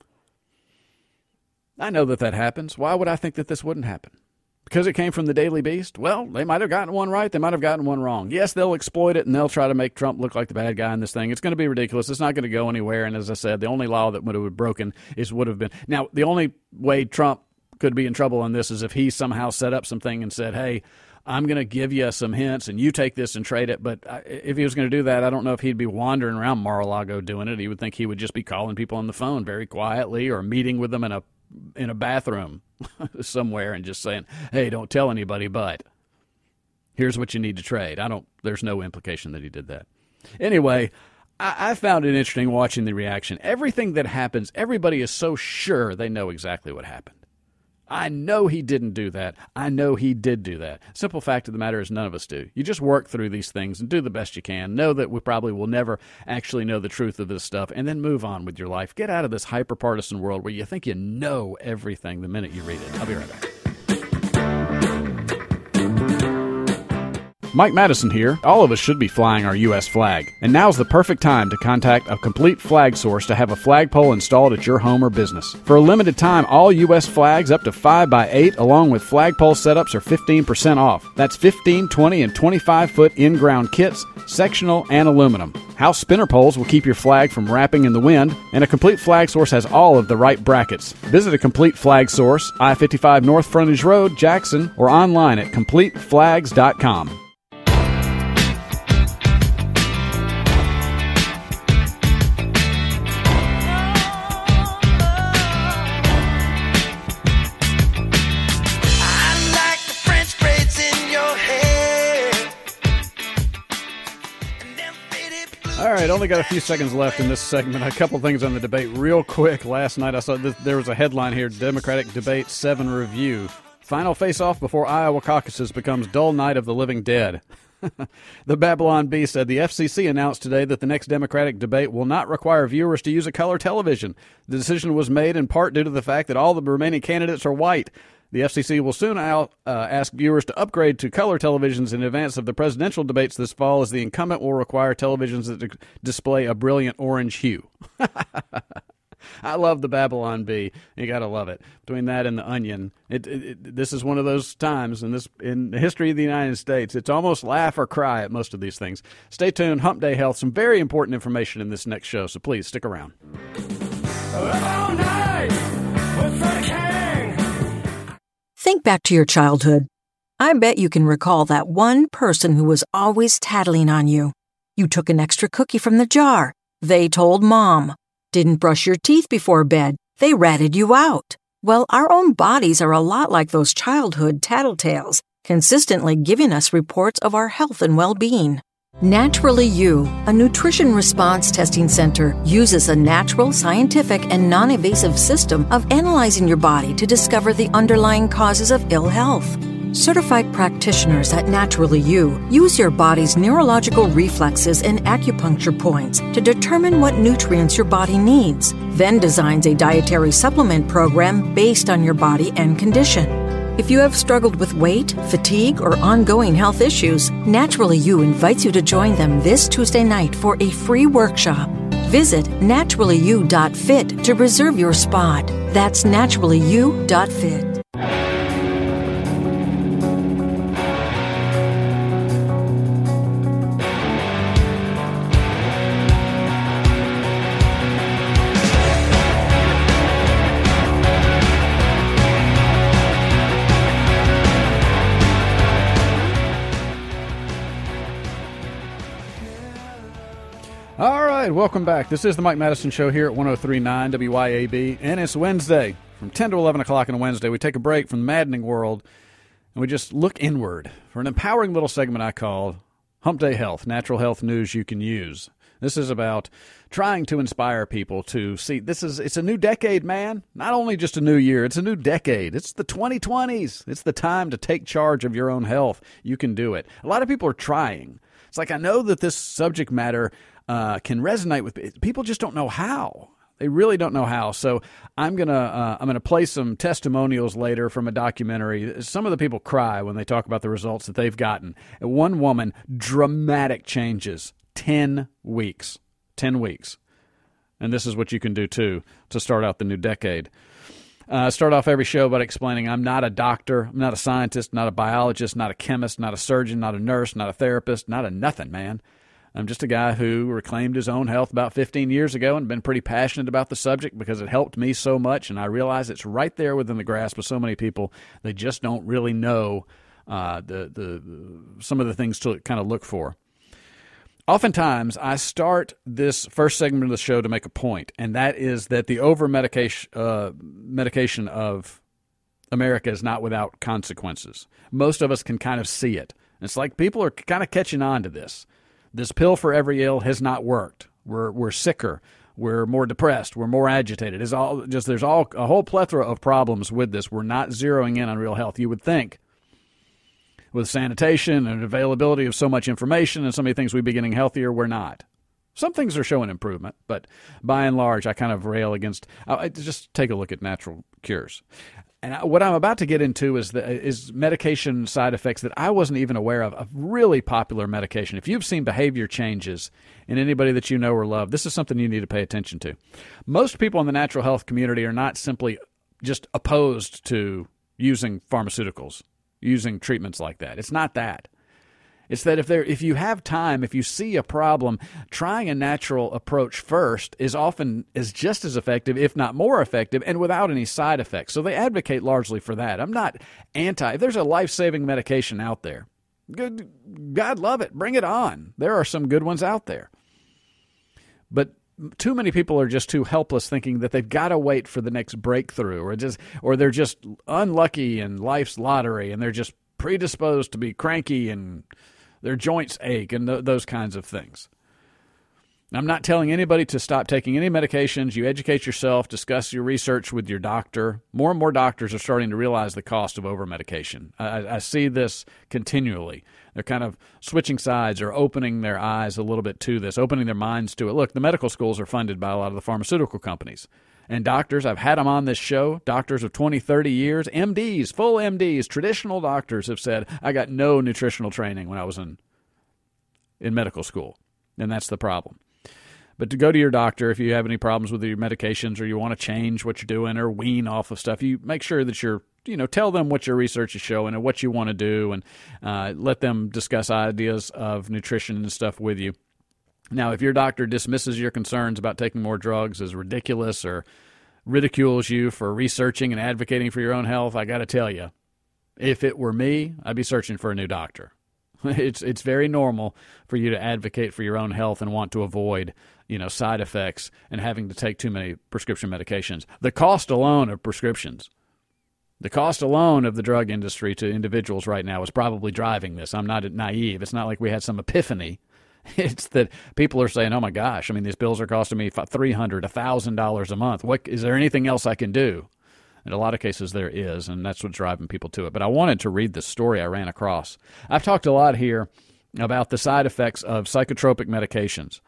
I know that happens. Why would I think that this wouldn't happen? Because it came from the Daily Beast? Well, they might have gotten one right. They might have gotten one wrong. Yes, they'll exploit it, and they'll try to make Trump look like the bad guy in this thing. It's going to be ridiculous. It's not going to go anywhere. And as I said, the only law that would have been broken would have been. Now, the only way Trump could be in trouble on this is if he somehow set up something and said, hey, I'm going to give you some hints, and you take this and trade it. But if he was going to do that, I don't know if he'd be wandering around Mar-a-Lago doing it. He would think he would just be calling people on the phone very quietly or meeting with them in a bathroom somewhere and just saying, hey, don't tell anybody, but here's what you need to trade. There's no implication that he did that. Anyway, I found it interesting watching the reaction. Everything that happens, everybody is so sure they know exactly what happened. I know he didn't do that. I know he did do that. Simple fact of the matter is none of us do. You just work through these things and do the best you can. Know that we probably will never actually know the truth of this stuff, and then move on with your life. Get out of this hyper-partisan world where you think you know everything the minute you read it. I'll be right back. Mike Madison here. All of us should be flying our U.S. flag, and now's the perfect time to contact a Complete Flag Source to have a flagpole installed at your home or business. For a limited time, all U.S. flags up to 5x8 along with flagpole setups are 15% off. That's 15, 20, and 25-foot in-ground kits, sectional, and aluminum. House spinner poles will keep your flag from wrapping in the wind, and a Complete Flag Source has all of the right brackets. Visit a Complete Flag Source, I-55 North Frontage Road, Jackson, or online at CompleteFlags.com. All right, only got a few seconds left in this segment. A couple things on the debate real quick. Last night I saw there was a headline here, Democratic Debate 7 Review. Final face-off before Iowa caucuses becomes dull night of the living dead. The Babylon Bee said the FCC announced today that the next Democratic debate will not require viewers to use a color television. The decision was made in part due to the fact that all the remaining candidates are white. The FCC will soon ask viewers to upgrade to color televisions in advance of the presidential debates this fall, as the incumbent will require televisions that display a brilliant orange hue. I love the Babylon Bee. You got to love it. Between that and the Onion, this is one of those times in the history of the United States. It's almost laugh or cry at most of these things. Stay tuned. Hump Day Health. Some very important information in this next show, so please stick around.
All night with the king.
Think back to your childhood. I bet you can recall that one person who was always tattling on you. You took an extra cookie from the jar. They told Mom. Didn't brush your teeth before bed. They ratted you out. Well, our own bodies are a lot like those childhood tattletales, consistently giving us reports of our health and well-being. Naturally You, a nutrition response testing center, uses a natural, scientific, and non-invasive system of analyzing your body to discover the underlying causes of ill health. Certified practitioners at Naturally You use your body's neurological reflexes and acupuncture points to determine what nutrients your body needs, then designs a dietary supplement program based on your body and condition. If you have struggled with weight, fatigue, or ongoing health issues, Naturally You invites you to join them this Tuesday night for a free workshop. Visit naturallyu.fit to reserve your spot. That's naturallyu.fit.
right, welcome back. This is the Mike Madison Show here at 103.9 WYAB, and it's Wednesday. From 10 to 11 o'clock on a Wednesday, we take a break from the maddening world, and we just look inward for an empowering little segment I call Hump Day Health, natural health news you can use. This is about trying to inspire people to see it's a new decade, man. Not only just a new year, it's a new decade. It's the 2020s. It's the time to take charge of your own health. You can do it. A lot of people are trying. It's like I know that this subject matter can resonate with people, just don't know how. They really don't know how. So I'm gonna play some testimonials later from a documentary. Some of the people cry when they talk about the results that they've gotten. And one woman, dramatic changes. 10 weeks. 10 weeks. And this is what you can do, too, to start out the new decade. Start off every show by explaining I'm not a doctor, I'm not a scientist, not a biologist, not a chemist, not a surgeon, not a nurse, not a therapist, not a nothing, man. I'm just a guy who reclaimed his own health about 15 years ago and been pretty passionate about the subject because it helped me so much, and I realize it's right there within the grasp of so many people. They just don't really know some of the things to kind of look for. Oftentimes, I start this first segment of the show to make a point, and that is that the over-medication of America is not without consequences. Most of us can kind of see it. It's like people are kind of catching on to this. This pill for every ill has not worked. We're sicker. We're more depressed. We're more agitated. There's a whole plethora of problems with this. We're not zeroing in on real health. You would think, with sanitation and availability of so much information and so many things, we'd be getting healthier. We're not. Some things are showing improvement, but by and large, I kind of rail against. Just take a look at natural cures. And what I'm about to get into is medication side effects that I wasn't even aware of. A really popular medication. If you've seen behavior changes in anybody that you know or love, this is something you need to pay attention to. Most people in the natural health community are not simply just opposed to using pharmaceuticals, using treatments like that. It's not that. It's that if you have time, if you see a problem, trying a natural approach first is just as effective, if not more effective, and without any side effects. So they advocate largely for that. I'm not anti. If there's a life-saving medication out there, good, God love it. Bring it on. There are some good ones out there. But too many people are just too helpless thinking that they've got to wait for the next breakthrough or they're just unlucky in life's lottery and they're just predisposed to be cranky and their joints ache and those kinds of things. I'm not telling anybody to stop taking any medications. You educate yourself, discuss your research with your doctor. More and more doctors are starting to realize the cost of over-medication. I see this continually. They're kind of switching sides or opening their eyes a little bit to this, opening their minds to it. Look, the medical schools are funded by a lot of the pharmaceutical companies. And doctors, I've had them on this show, doctors of 20, 30 years, MDs, full MDs, traditional doctors have said, I got no nutritional training when I was in medical school. And that's the problem. But to go to your doctor, if you have any problems with your medications or you want to change what you're doing or wean off of stuff, you make sure that you're, tell them what your research is showing and what you want to do and let them discuss ideas of nutrition and stuff with you. Now, if your doctor dismisses your concerns about taking more drugs as ridiculous or ridicules you for researching and advocating for your own health, I got to tell you, if it were me, I'd be searching for a new doctor. It's very normal for you to advocate for your own health and want to avoid, side effects and having to take too many prescription medications. The cost alone of prescriptions, the cost alone of the drug industry to individuals right now is probably driving this. I'm not naive. It's not like we had some epiphany. It's that people are saying, oh, my gosh, these bills are costing me $300, $1,000 a month. Is there anything else I can do? In a lot of cases, there is, and that's what's driving people to it. But I wanted to read this story I ran across. I've talked a lot here about the side effects of psychotropic medications.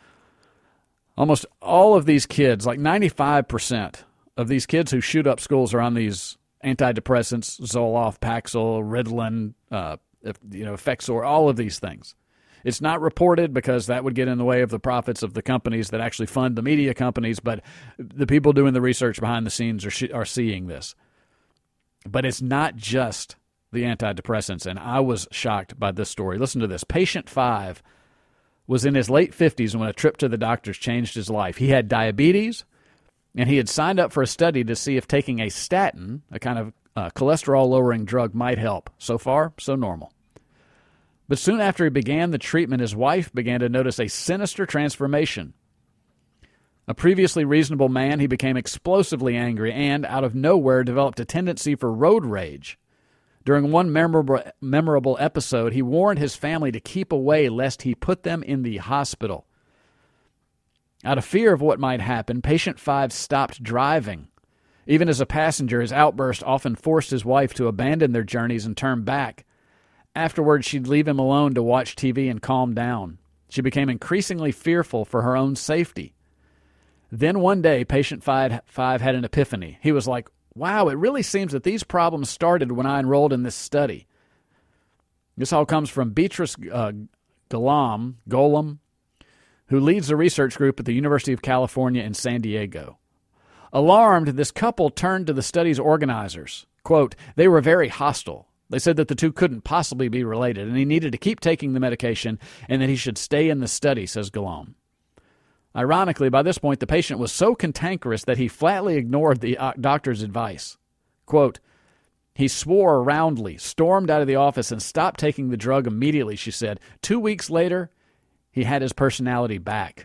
Almost all of these kids, like 95% of these kids who shoot up schools are on these antidepressants, Zoloft, Paxil, Ritalin, Effexor, all of these things. It's not reported because that would get in the way of the profits of the companies that actually fund the media companies, but the people doing the research behind the scenes are seeing this. But it's not just the antidepressants, and I was shocked by this story. Listen to this. Patient 5 was in his late 50s when a trip to the doctors changed his life. He had diabetes, and he had signed up for a study to see if taking a statin, a kind of cholesterol-lowering drug, might help. So far, so normal. But soon after he began the treatment, his wife began to notice a sinister transformation. A previously reasonable man, he became explosively angry and, out of nowhere, developed a tendency for road rage. During one memorable episode, he warned his family to keep away lest he put them in the hospital. Out of fear of what might happen, patient 5 stopped driving. Even as a passenger, his outburst often forced his wife to abandon their journeys and turn back. Afterwards, she'd leave him alone to watch TV and calm down. She became increasingly fearful for her own safety. Then one day, patient 5 had an epiphany. He was like, wow, it really seems that these problems started when I enrolled in this study. This all comes from Beatrice Golomb, who leads the research group at the University of California in San Diego. Alarmed, this couple turned to the study's organizers. Quote, they were very hostile. They said that the two couldn't possibly be related, and he needed to keep taking the medication and that he should stay in the study, says Golomb. Ironically, by this point, the patient was so cantankerous that he flatly ignored the doctor's advice. Quote, he swore roundly, stormed out of the office, and stopped taking the drug immediately, she said. 2 weeks later, he had his personality back.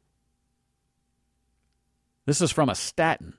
This is from a statin.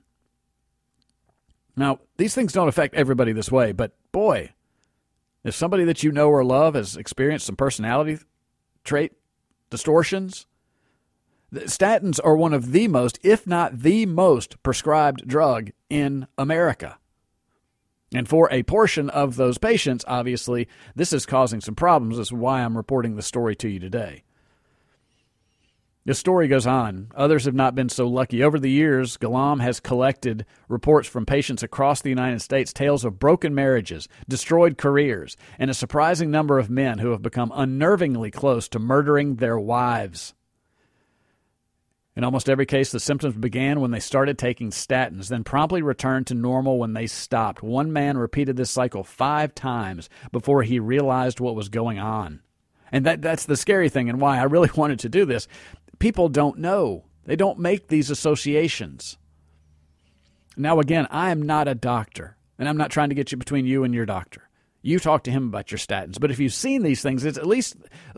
Now, these things don't affect everybody this way, but boy, if somebody that you know or love has experienced some personality trait distortions, statins are one of the most, if not the most, prescribed drug in America. And for a portion of those patients, obviously, this is causing some problems. That's why I'm reporting the story to you today. The story goes on. Others have not been so lucky. Over the years, Golomb has collected reports from patients across the United States, tales of broken marriages, destroyed careers, and a surprising number of men who have become unnervingly close to murdering their wives. In almost every case, the symptoms began when they started taking statins, then promptly returned to normal when they stopped. One man repeated this cycle 5 times before he realized what was going on. And that's the scary thing and why I really wanted to do this. People don't know. They don't make these associations. Now, again, I am not a doctor, and I'm not trying to get you between you and your doctor. You talk to him about your statins. But if you've seen these things, it's at least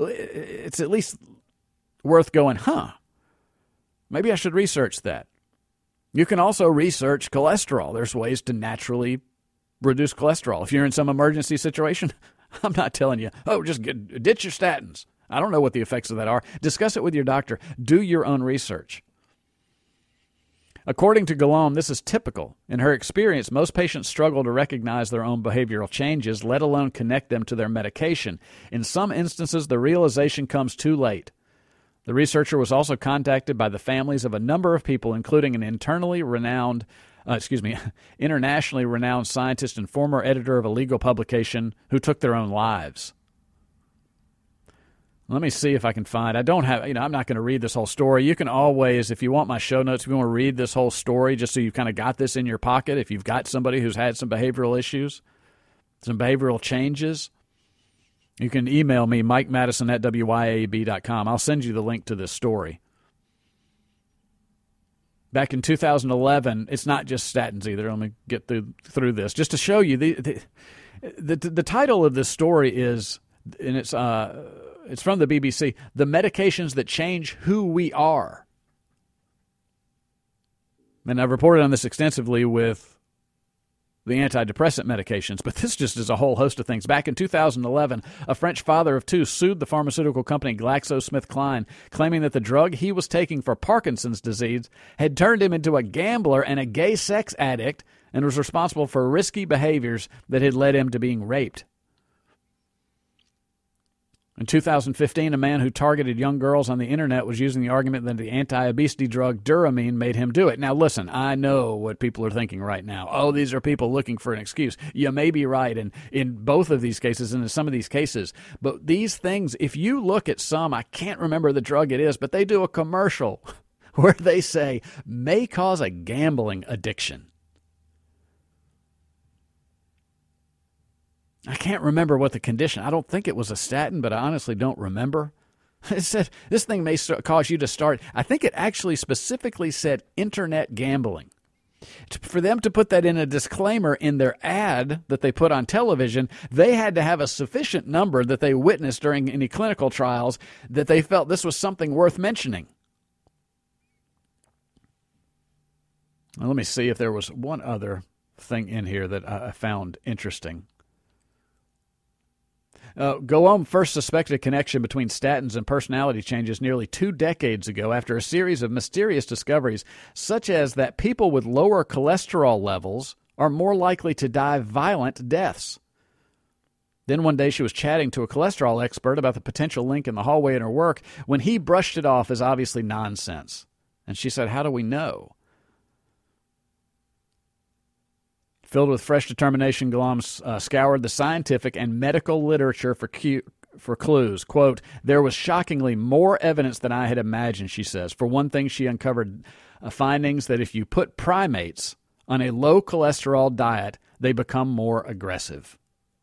worth going, maybe I should research that. You can also research cholesterol. There's ways to naturally reduce cholesterol. If you're in some emergency situation, I'm not telling you, just ditch your statins. I don't know what the effects of that are. Discuss it with your doctor. Do your own research. According to Golomb, this is typical. In her experience, most patients struggle to recognize their own behavioral changes, let alone connect them to their medication. In some instances, the realization comes too late. The researcher was also contacted by the families of a number of people, including an internationally renowned scientist and former editor of a legal publication who took their own lives. Let me see if I can find. I'm not going to read this whole story. You can always, if you want my show notes, if you want to read this whole story, just so you've kind of got this in your pocket, if you've got somebody who's had some behavioral issues, some behavioral changes, you can email me, MikeMadison@WYAB.com. I'll send you the link to this story. Back in 2011, it's not just statins either. Let me get through this. Just to show you, the title of this story is, and it's from the BBC, The Medications That Change Who We Are. And I've reported on this extensively with the antidepressant medications, but this just is a whole host of things. Back in 2011, a French father of 2 sued the pharmaceutical company GlaxoSmithKline, claiming that the drug he was taking for Parkinson's disease had turned him into a gambler and a gay sex addict and was responsible for risky behaviors that had led him to being raped. In 2015, a man who targeted young girls on the internet was using the argument that the anti-obesity drug Duramine made him do it. Now, listen, I know what people are thinking right now. Oh, these are people looking for an excuse. You may be right in both of these cases and in some of these cases. But these things, if you look at some, I can't remember the drug it is, but they do a commercial where they say, may cause a gambling addiction. I can't remember what the condition. I don't think it was a statin, but I honestly don't remember. It said this thing may cause you to start. I think it actually specifically said internet gambling. For them to put that in a disclaimer in their ad that they put on television, they had to have a sufficient number that they witnessed during any clinical trials that they felt this was something worth mentioning. Now, let me see if there was one other thing in here that I found interesting. Guillaume first suspected a connection between statins and personality changes nearly 2 decades ago after a series of mysterious discoveries, such as that people with lower cholesterol levels are more likely to die violent deaths. Then one day she was chatting to a cholesterol expert about the potential link in the hallway in her work when he brushed it off as obviously nonsense. And she said, "How do we know?" Filled with fresh determination, Guillaume scoured the scientific and medical literature for clues. Quote, "There was shockingly more evidence than I had imagined," she says. For one thing, she uncovered findings that if you put primates on a low cholesterol diet, they become more aggressive.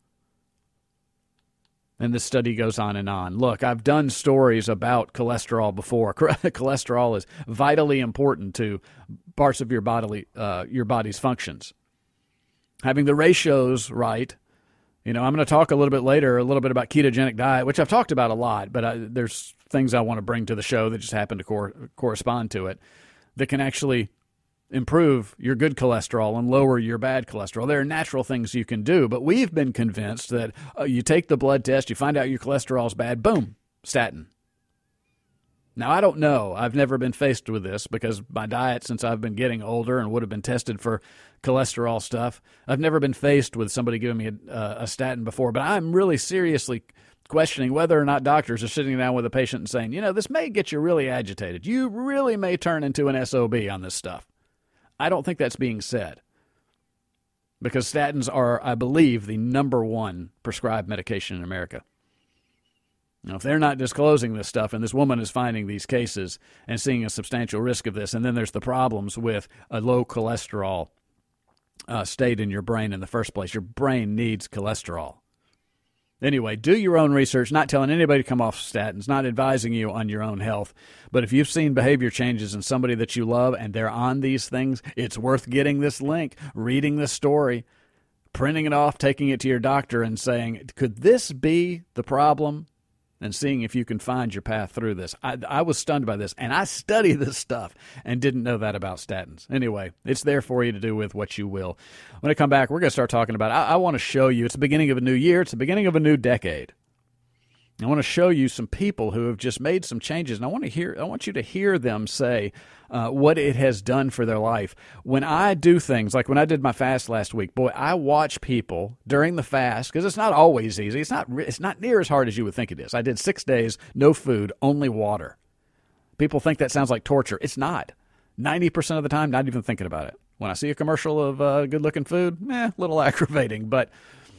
And this study goes on and on. Look, I've done stories about cholesterol before. Cholesterol is vitally important to parts of your body's functions. Having the ratios right. I'm going to talk a little bit later, a little bit about ketogenic diet, which I've talked about a lot, but there's things I want to bring to the show that just happen to correspond to it that can actually improve your good cholesterol and lower your bad cholesterol. There are natural things you can do, but we've been convinced that you take the blood test, you find out your cholesterol is bad, boom, statin. Now, I don't know. I've never been faced with this because my diet, since I've been getting older and would have been tested for cholesterol stuff, I've never been faced with somebody giving me a statin before. But I'm really seriously questioning whether or not doctors are sitting down with a patient and saying, this may get you really agitated. You really may turn into an SOB on this stuff. I don't think that's being said because statins are, I believe, the number one prescribed medication in America. Now, if they're not disclosing this stuff and this woman is finding these cases and seeing a substantial risk of this, and then there's the problems with a low cholesterol state in your brain in the first place. Your brain needs cholesterol. Anyway, do your own research, not telling anybody to come off statins, not advising you on your own health. But if you've seen behavior changes in somebody that you love and they're on these things, it's worth getting this link, reading this story, printing it off, taking it to your doctor and saying, could this be the problem? And seeing if you can find your path through this. I was stunned by this, and I study this stuff and didn't know that about statins. Anyway, it's there for you to do with what you will. When I come back, we're going to start talking about, I want to show you, it's the beginning of a new year, it's the beginning of a new decade. I want to show you some people who have just made some changes, and I want you to hear them say what it has done for their life. When I do things, like when I did my fast last week, boy, I watch people during the fast, because it's not always easy. It's not near as hard as you would think it is. I did 6 days, no food, only water. People think that sounds like torture. It's not. 90% of the time, not even thinking about it. When I see a commercial of good-looking food, a little aggravating, But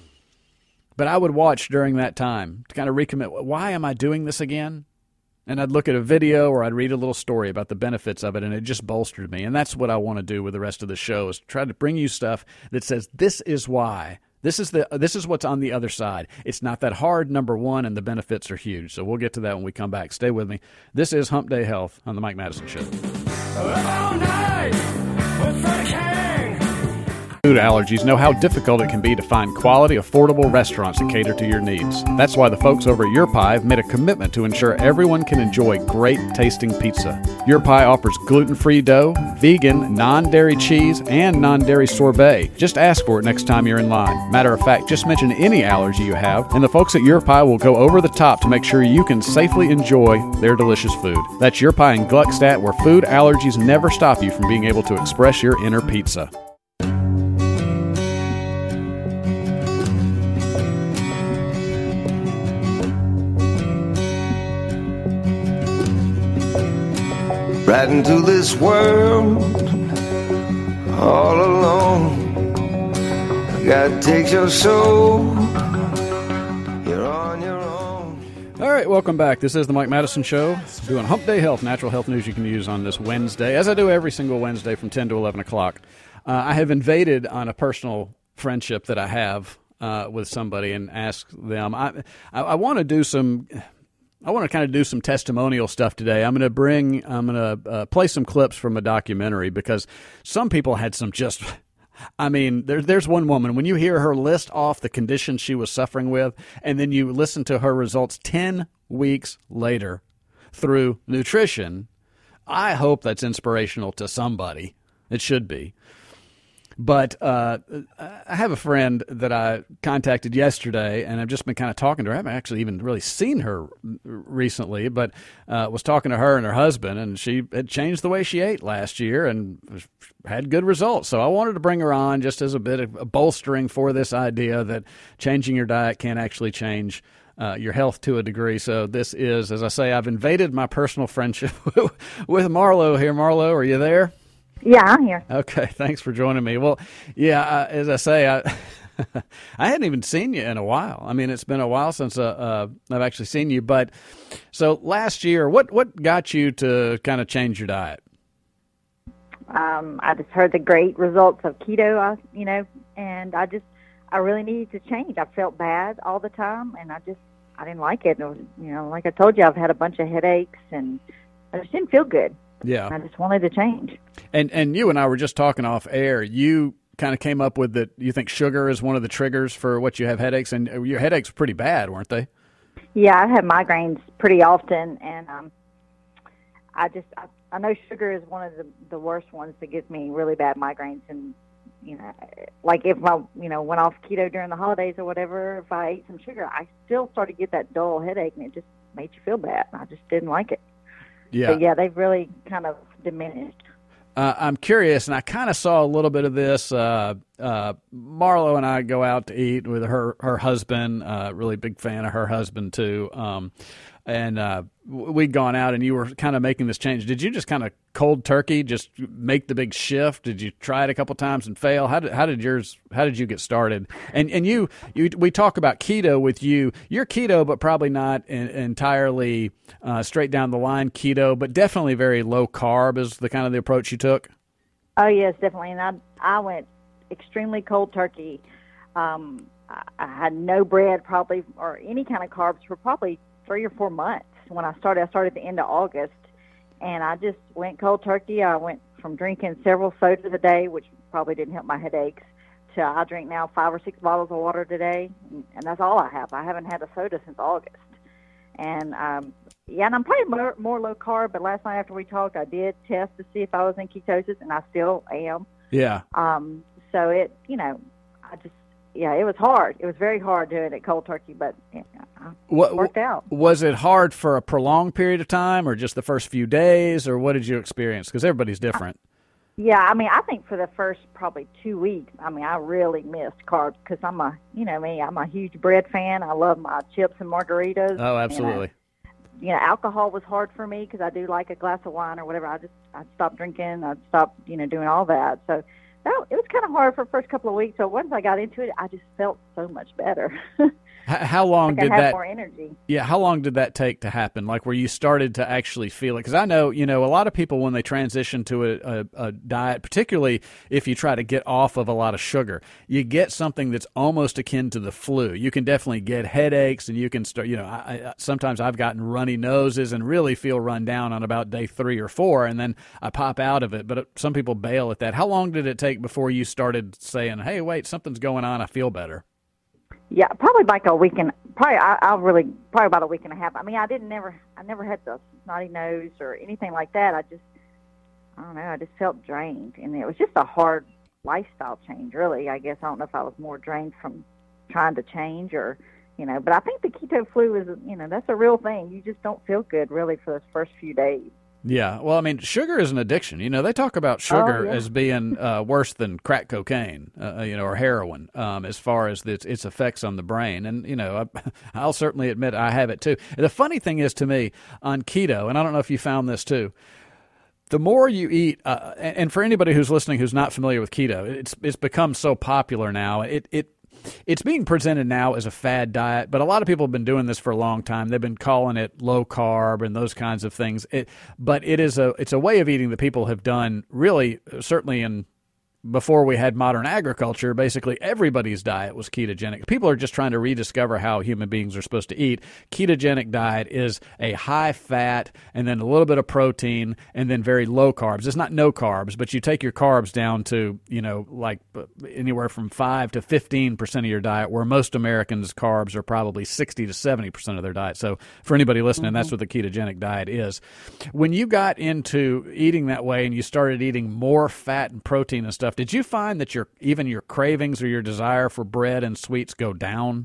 I would watch during that time to kind of recommit, why am I doing this again? And I'd look at a video or I'd read a little story about the benefits of it, and it just bolstered me. And that's what I want to do with the rest of the show, is try to bring you stuff that says this is why. This is what's on the other side. It's not that hard, number one, and the benefits are huge. So we'll get to that when we come back. Stay with me. This is Hump Day Health on the Mike Madison Show. All night with the king. Food allergies know how difficult it can be to find quality, affordable restaurants that cater to your needs. That's why the folks over at Your Pie have made a commitment to ensure everyone can enjoy great tasting pizza. Your Pie offers gluten-free dough, vegan, non-dairy cheese, and non-dairy sorbet. Just ask for it next time you're in line. Matter of fact, just mention any allergy you have, and the folks at Your Pie will go over the top to make sure you can safely enjoy their delicious food. That's Your Pie in Gluckstadt, where food allergies never stop you from being able to express your inner pizza.
Right into this world, all alone. God takes your soul. You're on your own.
All right, welcome back. This is the Mike Madison Show, doing Hump Day Health, natural health news you can use on this Wednesday, as I do every single Wednesday from 10 to 11 o'clock. I have invaded on a personal friendship that I have with somebody and asked them. I want to do some I want to kind of do some testimonial stuff today. I'm going to play some clips from a documentary because some people had some just, I mean, there's one woman, when you hear her list off the conditions she was suffering with, and then you listen to her results 10 weeks later through nutrition, I hope that's inspirational to somebody. It should be. But I have a friend that I contacted yesterday, and I've just been kind of talking to her. I haven't actually even really seen her recently, but was talking to her and her husband, and she had changed the way she ate last year and had good results. So I wanted to bring her on just as a bit of bolstering for this idea that changing your diet can actually change your health to a degree. So this is, as I say, I've invaded my personal friendship with Marlo here. Marlo, are you there?
Yeah, I'm here.
Okay, thanks for joining me. Well, yeah, as I say, I hadn't even seen you in a while. I mean, it's been a while since I've actually seen you. But so last year, what got you to kind of change your diet?
I just heard the great results of keto, and I really needed to change. I felt bad all the time, and I didn't like it. Like I told you, I've had a bunch of headaches, and I just didn't feel good.
Yeah.
I just wanted to change.
And you and I were just talking off air. You kind of came up with that you think sugar is one of the triggers for what you have headaches, and your headaches were pretty bad, weren't they?
Yeah, I have migraines pretty often, and I know sugar is one of the worst ones that gives me really bad migraines. And like if I went off keto during the holidays or whatever, if I ate some sugar, I still started to get that dull headache, and it just made you feel bad. I just didn't like it.
Yeah.
But yeah, they've really kind of diminished.
I'm curious, and I kind of saw a little bit of this. Marlo and I go out to eat with her husband, really big fan of her husband too. And we'd gone out, and you were kind of making this change. Did you just kind of cold turkey, just make the big shift? Did you try it a couple times and fail? How did you get started? And we talk about keto with you. You're keto, but probably not entirely straight down the line keto, but definitely very low carb is the kind of the approach you took.
Oh yes, definitely. And I went extremely cold turkey. I had no bread probably or any kind of carbs for probably 3 or 4 months. When I started at the end of August, and I just went cold turkey. I went from drinking several sodas a day, which probably didn't help my headaches, to I drink now 5 or 6 bottles of water today, and that's all I have. I haven't had a soda since August. And and I'm probably more low carb, but last night after we talked, I did test to see if I was in ketosis, and I still am.
Yeah.
So it was hard. It was very hard doing it cold turkey, but it worked out.
Was it hard for a prolonged period of time or just the first few days, or what did you experience? Because everybody's different.
Yeah, I mean, I think for the first probably 2 weeks, I mean, I really missed carbs because I'm a huge bread fan. I love my chips and margaritas.
Oh, absolutely.
And alcohol was hard for me because I do like a glass of wine or whatever. I'd stop drinking. I'd stop, doing all that. So it was kind of hard for the first couple of weeks. So once I got into it, I just felt so much better.
How long did
I had
that?
More energy.
Yeah, how long did that take to happen? Like where you started to actually feel it? Because I know, a lot of people when they transition to a diet, particularly if you try to get off of a lot of sugar, you get something that's almost akin to the flu. You can definitely get headaches, and you can start. Sometimes I've gotten runny noses and really feel run down on about day 3 or 4, and then I pop out of it. But some people bail at that. How long did it take before you started saying, "Hey, wait, something's going on. I feel better"?
Yeah, probably like a week and probably about a week and a half. I mean, I never had the snotty nose or anything like that. I don't know. I just felt drained, and it was just a hard lifestyle change, really. I guess I don't know if I was more drained from trying to change or, but I think the keto flu is, that's a real thing. You just don't feel good really for those first few days.
Yeah, well, I mean, sugar is an addiction. They talk about sugar as being worse than crack cocaine, or heroin, as far as its effects on the brain. And, I'll certainly admit I have it too. And the funny thing is to me on keto, and I don't know if you found this too, the more you eat, and for anybody who's listening who's not familiar with keto, it's become so popular now. It's being presented now as a fad diet, but a lot of people have been doing this for a long time. They've been calling it low carb and those kinds of things. But it's a way of eating that people have done really, certainly in before we had modern agriculture, basically everybody's diet was ketogenic. People are just trying to rediscover how human beings are supposed to eat. Ketogenic diet is a high fat and then a little bit of protein and then very low carbs. It's not no carbs, but you take your carbs down to, like anywhere from 5 to 15% of your diet, where most Americans' carbs are probably 60 to 70% of their diet. So for anybody listening, that's what the ketogenic diet is. When you got into eating that way and you started eating more fat and protein and stuff, did you find that even your cravings or your desire for bread and sweets go down?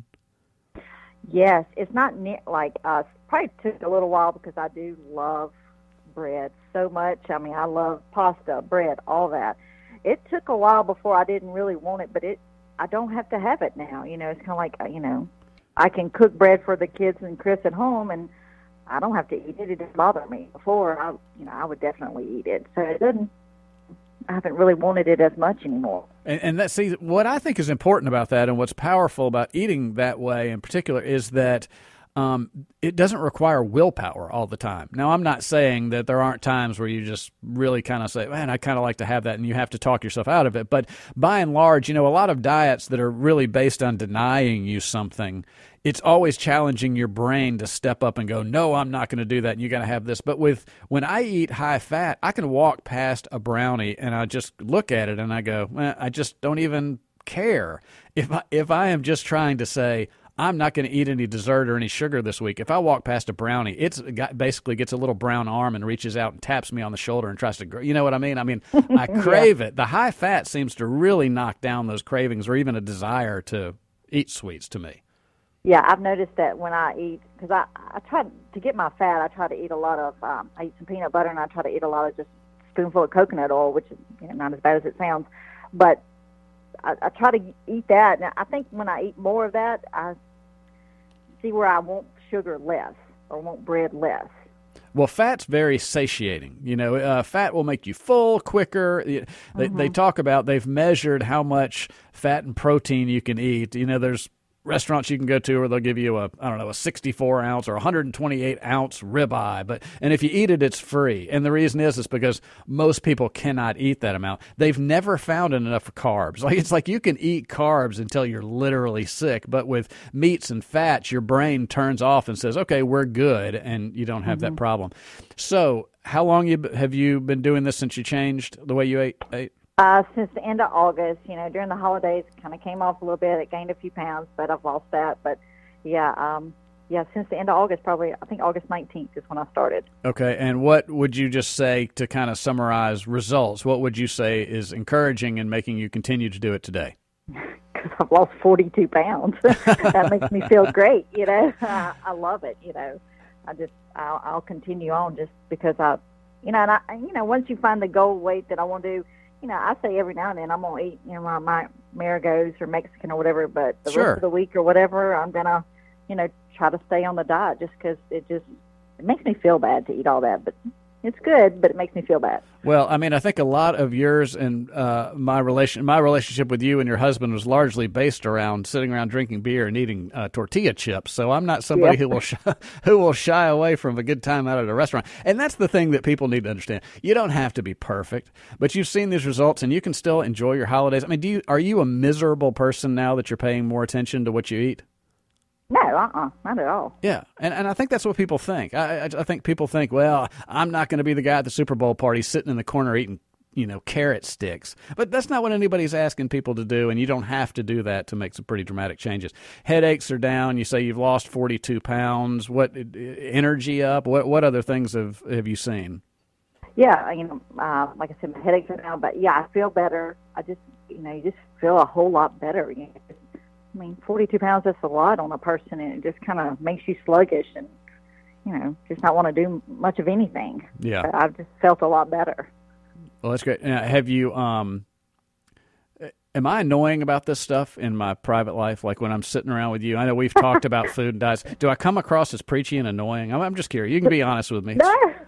Yes, it's not probably took a little while because I do love bread so much. I mean, I love pasta, bread, all that. It took a while before I didn't really want it, but I don't have to have it now. It's kind of like, I can cook bread for the kids and Chris at home, and I don't have to eat it. It doesn't bother me. Before, I would definitely eat it. So I haven't really wanted it as much anymore.
And what I think is important about that, and what's powerful about eating that way in particular, is that it doesn't require willpower all the time. Now, I'm not saying that there aren't times where you just really kind of say, man, I kind of like to have that, and you have to talk yourself out of it. But by and large, a lot of diets that are really based on denying you something, it's always challenging your brain to step up and go, no, I'm not going to do that, and you got to have this. But when I eat high fat, I can walk past a brownie, and I just look at it, and I go, I just don't even care. If I am just trying to say, I'm not going to eat any dessert or any sugar this week, if I walk past a brownie, basically gets a little brown arm and reaches out and taps me on the shoulder and tries to, you know what I mean? I crave it. The high fat seems to really knock down those cravings or even a desire to eat sweets to me.
Yeah, I've noticed that when I eat, because I try to get my fat, I try to eat a lot of, I eat some peanut butter, and I try to eat a lot of just a spoonful of coconut oil, which is not as bad as it sounds. But I try to eat that, and I think when I eat more of that, I see where I want sugar less or want bread less.
Well, fat's very satiating. Fat will make you full quicker. They talk about, they've measured how much fat and protein you can eat. There's restaurants you can go to where they'll give you a 64-ounce or 128-ounce ribeye, and if you eat it, it's free. And the reason is because most people cannot eat that amount. They've never found enough carbs. It's like you can eat carbs until you're literally sick, but with meats and fats, your brain turns off and says, okay, we're good, and you don't have that problem. So how long have you been doing this since you changed the way you ate?
Since the end of August, during the holidays, kind of came off a little bit. It gained a few pounds, but I've lost that. But since the end of August, probably I think August 19th is when I started. Okay,
and what would you just say to kind of summarize results? What would you say is encouraging and making you continue to do it today?
Because I've lost 42 pounds. That makes me feel great. I love it. I'll continue on just because once you find the goal weight that I want to do. I say every now and then I'm going to eat, my Marigos or Mexican or whatever, but the rest of the week or whatever, I'm going to, try to stay on the diet just because it makes me feel bad to eat all that. But it's good, but it makes me feel bad.
Well, I think a lot of yours and my relationship with you and your husband was largely based around sitting around drinking beer and eating tortilla chips. So I'm not somebody who will shy away from a good time out at a restaurant. And that's the thing that people need to understand. You don't have to be perfect, but you've seen these results and you can still enjoy your holidays. Are you a miserable person now that you're paying more attention to what you eat?
No, not at all.
Yeah, and I think that's what people think. I think people think, well, I'm not going to be the guy at the Super Bowl party sitting in the corner eating, carrot sticks. But that's not what anybody's asking people to do, and you don't have to do that to make some pretty dramatic changes. Headaches are down. You say you've lost 42 pounds. What energy up? What other things have you seen?
Yeah, like I said, my headaches are down, but I feel better. I just, you just feel a whole lot better. 42 pounds, that's a lot on a person, and it just kind of makes you sluggish and, just not want to do much of anything.
Yeah.
But I've just felt a lot better.
Well, that's great. Now, have you, am I annoying about this stuff in my private life, like when I'm sitting around with you? I know we've talked about food and diets. Do I come across as preachy and annoying? I'm just curious. You can be honest with me.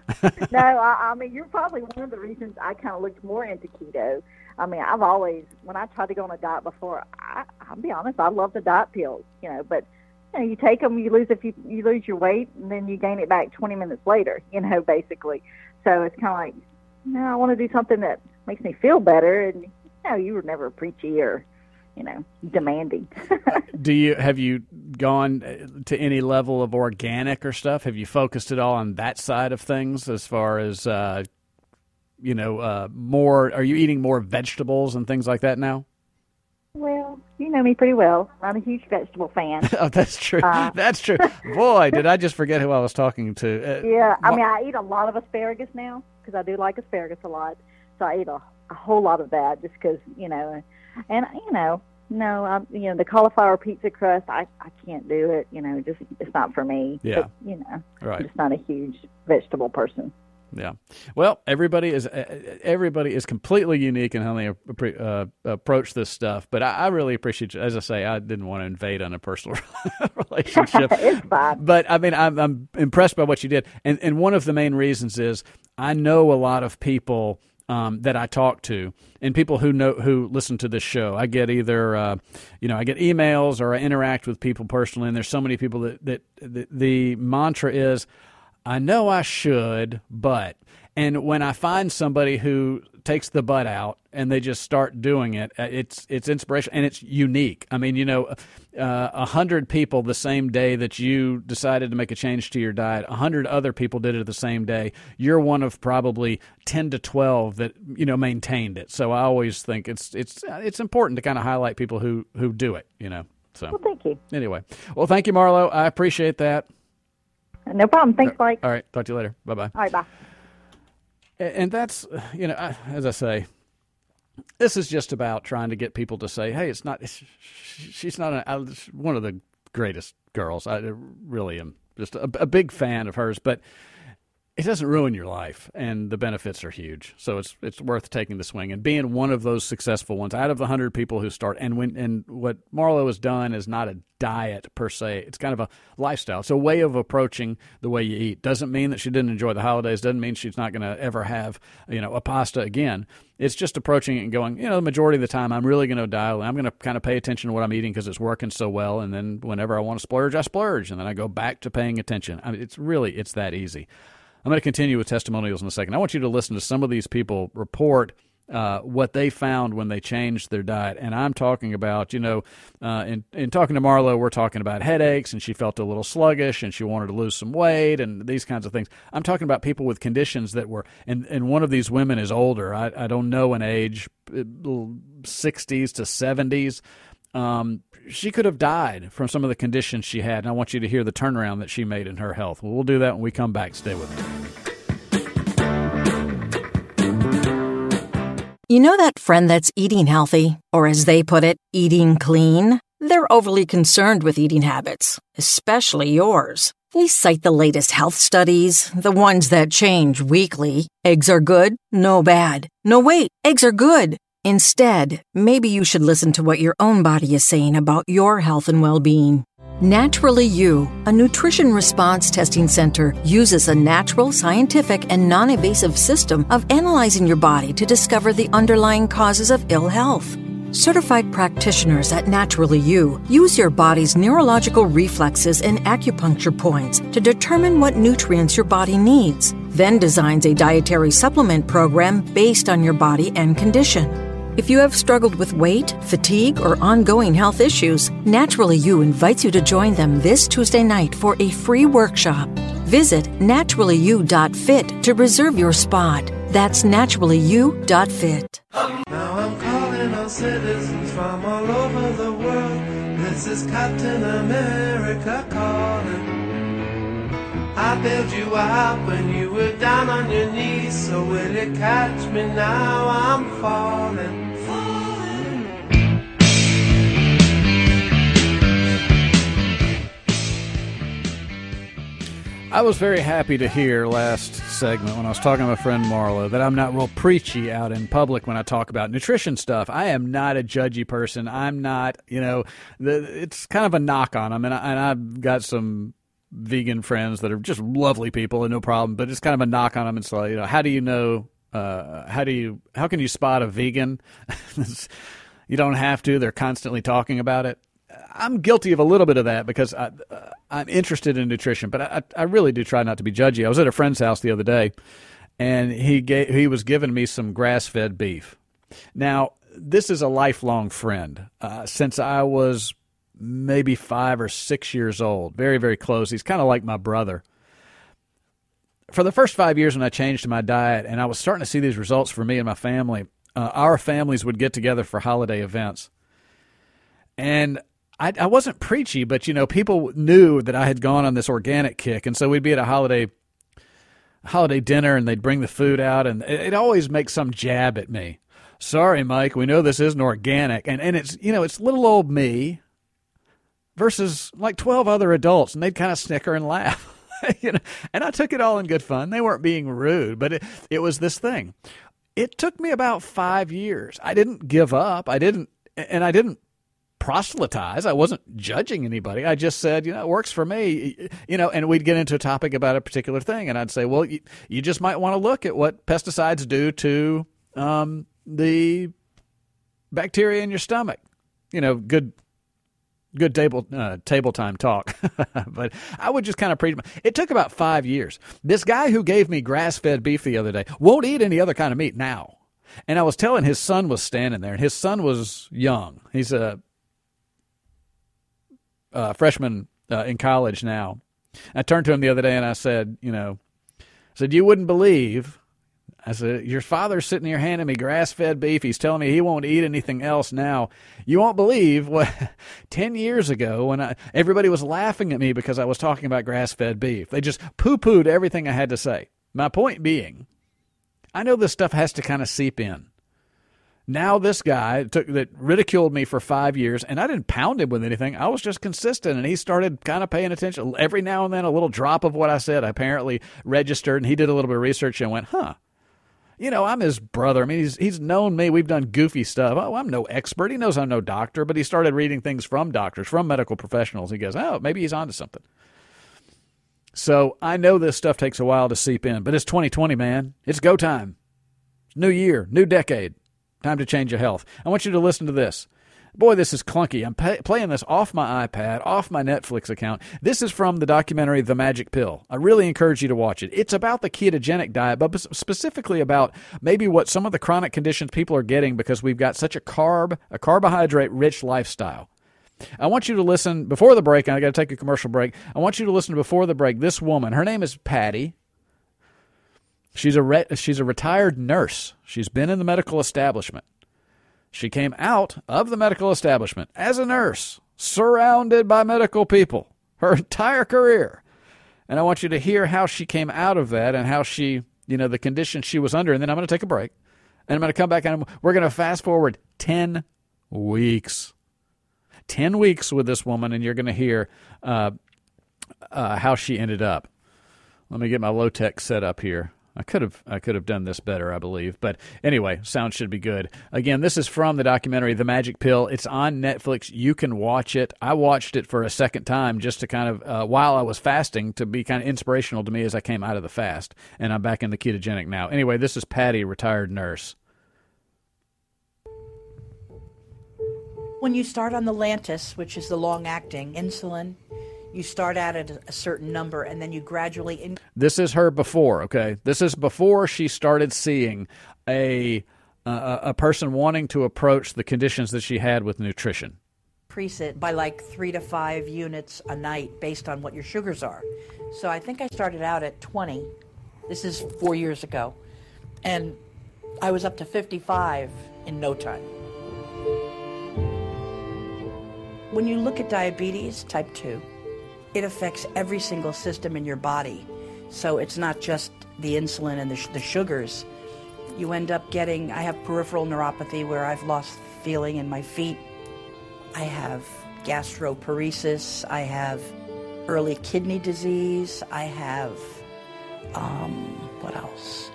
No, you're probably one of the reasons I kind of looked more into keto. I've always, when I tried to go on a diet before, I'll be honest, I love the diet pills, but you take them, you lose your weight, and then you gain it back 20 minutes later, basically. So it's kind of like, I want to do something that makes me feel better, and No, you were never preachy or, demanding.
Have you gone to any level of organic or stuff? Have you focused at all on that side of things as far as, more, are you eating more vegetables and things like that now?
Well, you know me pretty well. I'm a huge vegetable fan.
Oh, that's true. That's true. Boy, did I just forget who I was talking to.
Yeah, I eat a lot of asparagus now because I do like asparagus a lot. So I eat a whole lot of that just because, the cauliflower pizza crust, I can't do it. It's not for me.
Yeah.
But,
right.
I'm just not a huge vegetable person.
Yeah. Well, everybody is completely unique in how they approach this stuff. But I really appreciate you. As I say, I didn't want to invade on a personal relationship.
It's fine.
But I mean, I'm impressed by what you did. And one of the main reasons is I know a lot of people that I talk to, and people who listen to this show. I get either I get emails or I interact with people personally. And there's so many people that the mantra is, I know I should, but. And when I find somebody who takes the butt out and they just start doing it, it's inspirational and it's unique. I mean, 100 people the same day that you decided to make a change to your diet, 100 other people did it the same day. You're one of probably 10 to 12 that maintained it. So I always think it's important to kind of highlight people who do it. So.
Well, thank you.
Anyway, well, thank you, Marlo. I appreciate that.
No problem. Thanks, Mike.
All right. Talk to you later. Bye-bye.
All right, bye.
And that's, as I say, this is just about trying to get people to say, hey, she's not one of the greatest girls. I really am just a big fan of hers, but it doesn't ruin your life, and the benefits are huge. So it's worth taking the swing and being one of those successful ones out of the 100 people who start. And what Marlo has done is not a diet per se. It's kind of a lifestyle. It's a way of approaching the way you eat. Doesn't mean that she didn't enjoy the holidays. Doesn't mean she's not going to ever have a pasta again. It's just approaching it and going, the majority of the time I'm really going to dial in. I'm going to kind of pay attention to what I'm eating because it's working so well. And then whenever I want to splurge, I splurge. And then I go back to paying attention. I mean, it's that easy. I'm going to continue with testimonials in a second. I want you to listen to some of these people report what they found when they changed their diet. And I'm talking about, in talking to Marlo, we're talking about headaches, and she felt a little sluggish, and she wanted to lose some weight, and these kinds of things. I'm talking about people with conditions that were, and one of these women is older. I don't know an age, 60s to 70s. She could have died from some of the conditions she had, and I want you to hear the turnaround that she made in her health. We'll do that when we come back. Stay with me.
You know that friend that's eating healthy, or as they put it, eating clean? They're overly concerned with eating habits, especially yours. They cite the latest health studies, the ones that change weekly. Eggs are good? No bad. No, wait, eggs are good. Instead, maybe you should listen to what your own body is saying about your health and well-being. Naturally You, a nutrition response testing center, uses a natural, scientific, and non-invasive system of analyzing your body to discover the underlying causes of ill health. Certified practitioners at Naturally You use your body's neurological reflexes and acupuncture points to determine what nutrients your body needs, then designs a dietary supplement program based on your body and condition. If you have struggled with weight, fatigue, or ongoing health issues, Naturally You invites you to join them this Tuesday night for a free workshop. Visit naturallyu.fit to reserve your spot. That's naturallyu.fit.
Now I'm calling on citizens from all over the world. This is Captain America calling. I bailed you out when you were down on your knees. So will you catch me now? I'm falling.
I was very happy to hear last segment when I was talking to my friend Marlo that I'm not real preachy out in public when I talk about nutrition stuff. I am not a judgy person. I'm not, it's kind of a knock on them. And I've got some vegan friends that are just lovely people and no problem, but it's kind of a knock on them. It's like, how do you know, how can you spot a vegan? You don't have to. They're constantly talking about it. I'm guilty of a little bit of that because I'm interested in nutrition, but I really do try not to be judgy. I was at a friend's house the other day, and he was giving me some grass-fed beef. Now, this is a lifelong friend since I was maybe 5 or 6 years old. Very, very close. He's kind of like my brother. For the first 5 years when I changed my diet and I was starting to see these results for me and my family, our families would get together for holiday events. And I wasn't preachy, but, people knew that I had gone on this organic kick. And so we'd be at a holiday dinner and they'd bring the food out and it always makes some jab at me. Sorry, Mike, we know this isn't organic. And it's, it's little old me versus like 12 other adults, and they'd kind of snicker and laugh. And I took it all in good fun. They weren't being rude, but it was this thing. It took me about 5 years. I didn't give up. I didn't proselytize. I wasn't judging anybody. I just said, it works for me, and we'd get into a topic about a particular thing. And I'd say, well, you just might want to look at what pesticides do to the bacteria in your stomach. Good table time talk. But I would just kind of preach. It took about 5 years. This guy who gave me grass-fed beef the other day won't eat any other kind of meat now. And I was telling his son was standing there, and his son was young. He's a freshman in college now. I turned to him the other day and I said, you wouldn't believe. I said, your father's sitting here handing me grass-fed beef. He's telling me he won't eat anything else now. You won't believe what 10 years ago when everybody was laughing at me because I was talking about grass-fed beef. They just poo-pooed everything I had to say. My point being, I know this stuff has to kind of seep in. Now this guy that ridiculed me for 5 years, and I didn't pound him with anything. I was just consistent, and he started kind of paying attention. Every now and then a little drop of what I said I apparently registered, and he did a little bit of research and went, I'm his brother. I mean, he's known me. We've done goofy stuff. Oh, I'm no expert. He knows I'm no doctor, but he started reading things from doctors, from medical professionals. He goes, oh, maybe he's onto something. So I know this stuff takes a while to seep in, but it's 2020, man. It's go time. New year, new decade. Time to change your health. I want you to listen to this. Boy, this is clunky. I'm playing this off my iPad, off my Netflix account. This is from the documentary The Magic Pill. I really encourage you to watch it. It's about the ketogenic diet, but specifically about maybe what some of the chronic conditions people are getting because we've got such a carbohydrate-rich lifestyle. I want you to listen before the break, and I got to take a commercial break. I want you to listen to before the break. This woman, her name is Patty. She's a retired nurse. She's been in the medical establishment. She came out of the medical establishment as a nurse, surrounded by medical people, her entire career. And I want you to hear how she came out of that and how she, the conditions she was under. And then I'm going to take a break. And I'm going to come back and we're going to fast forward 10 weeks. 10 weeks with this woman, and you're going to hear how she ended up. Let me get my low-tech set up here. I could have done this better, I believe. But anyway, sound should be good. Again, this is from the documentary The Magic Pill. It's on Netflix. You can watch it. I watched it for a second time just to kind of, while I was fasting, to be kind of inspirational to me as I came out of the fast. And I'm back in the ketogenic now. Anyway, this is Patty, retired nurse.
When you start on the Lantus, which is the long-acting insulin, you start out at a certain number, and then you gradually...
This is her before, okay? This is before she started seeing a person wanting to approach the conditions that she had with nutrition.
Increase it by like 3 to 5 units a night based on what your sugars are. So I think I started out at 20. This is 4 years ago. And I was up to 55 in no time. When you look at diabetes, type 2, it affects every single system in your body. So it's not just the insulin and the sugars. You end up getting, I have peripheral neuropathy where I've lost feeling in my feet. I have gastroparesis. I have early kidney disease. I have, what else?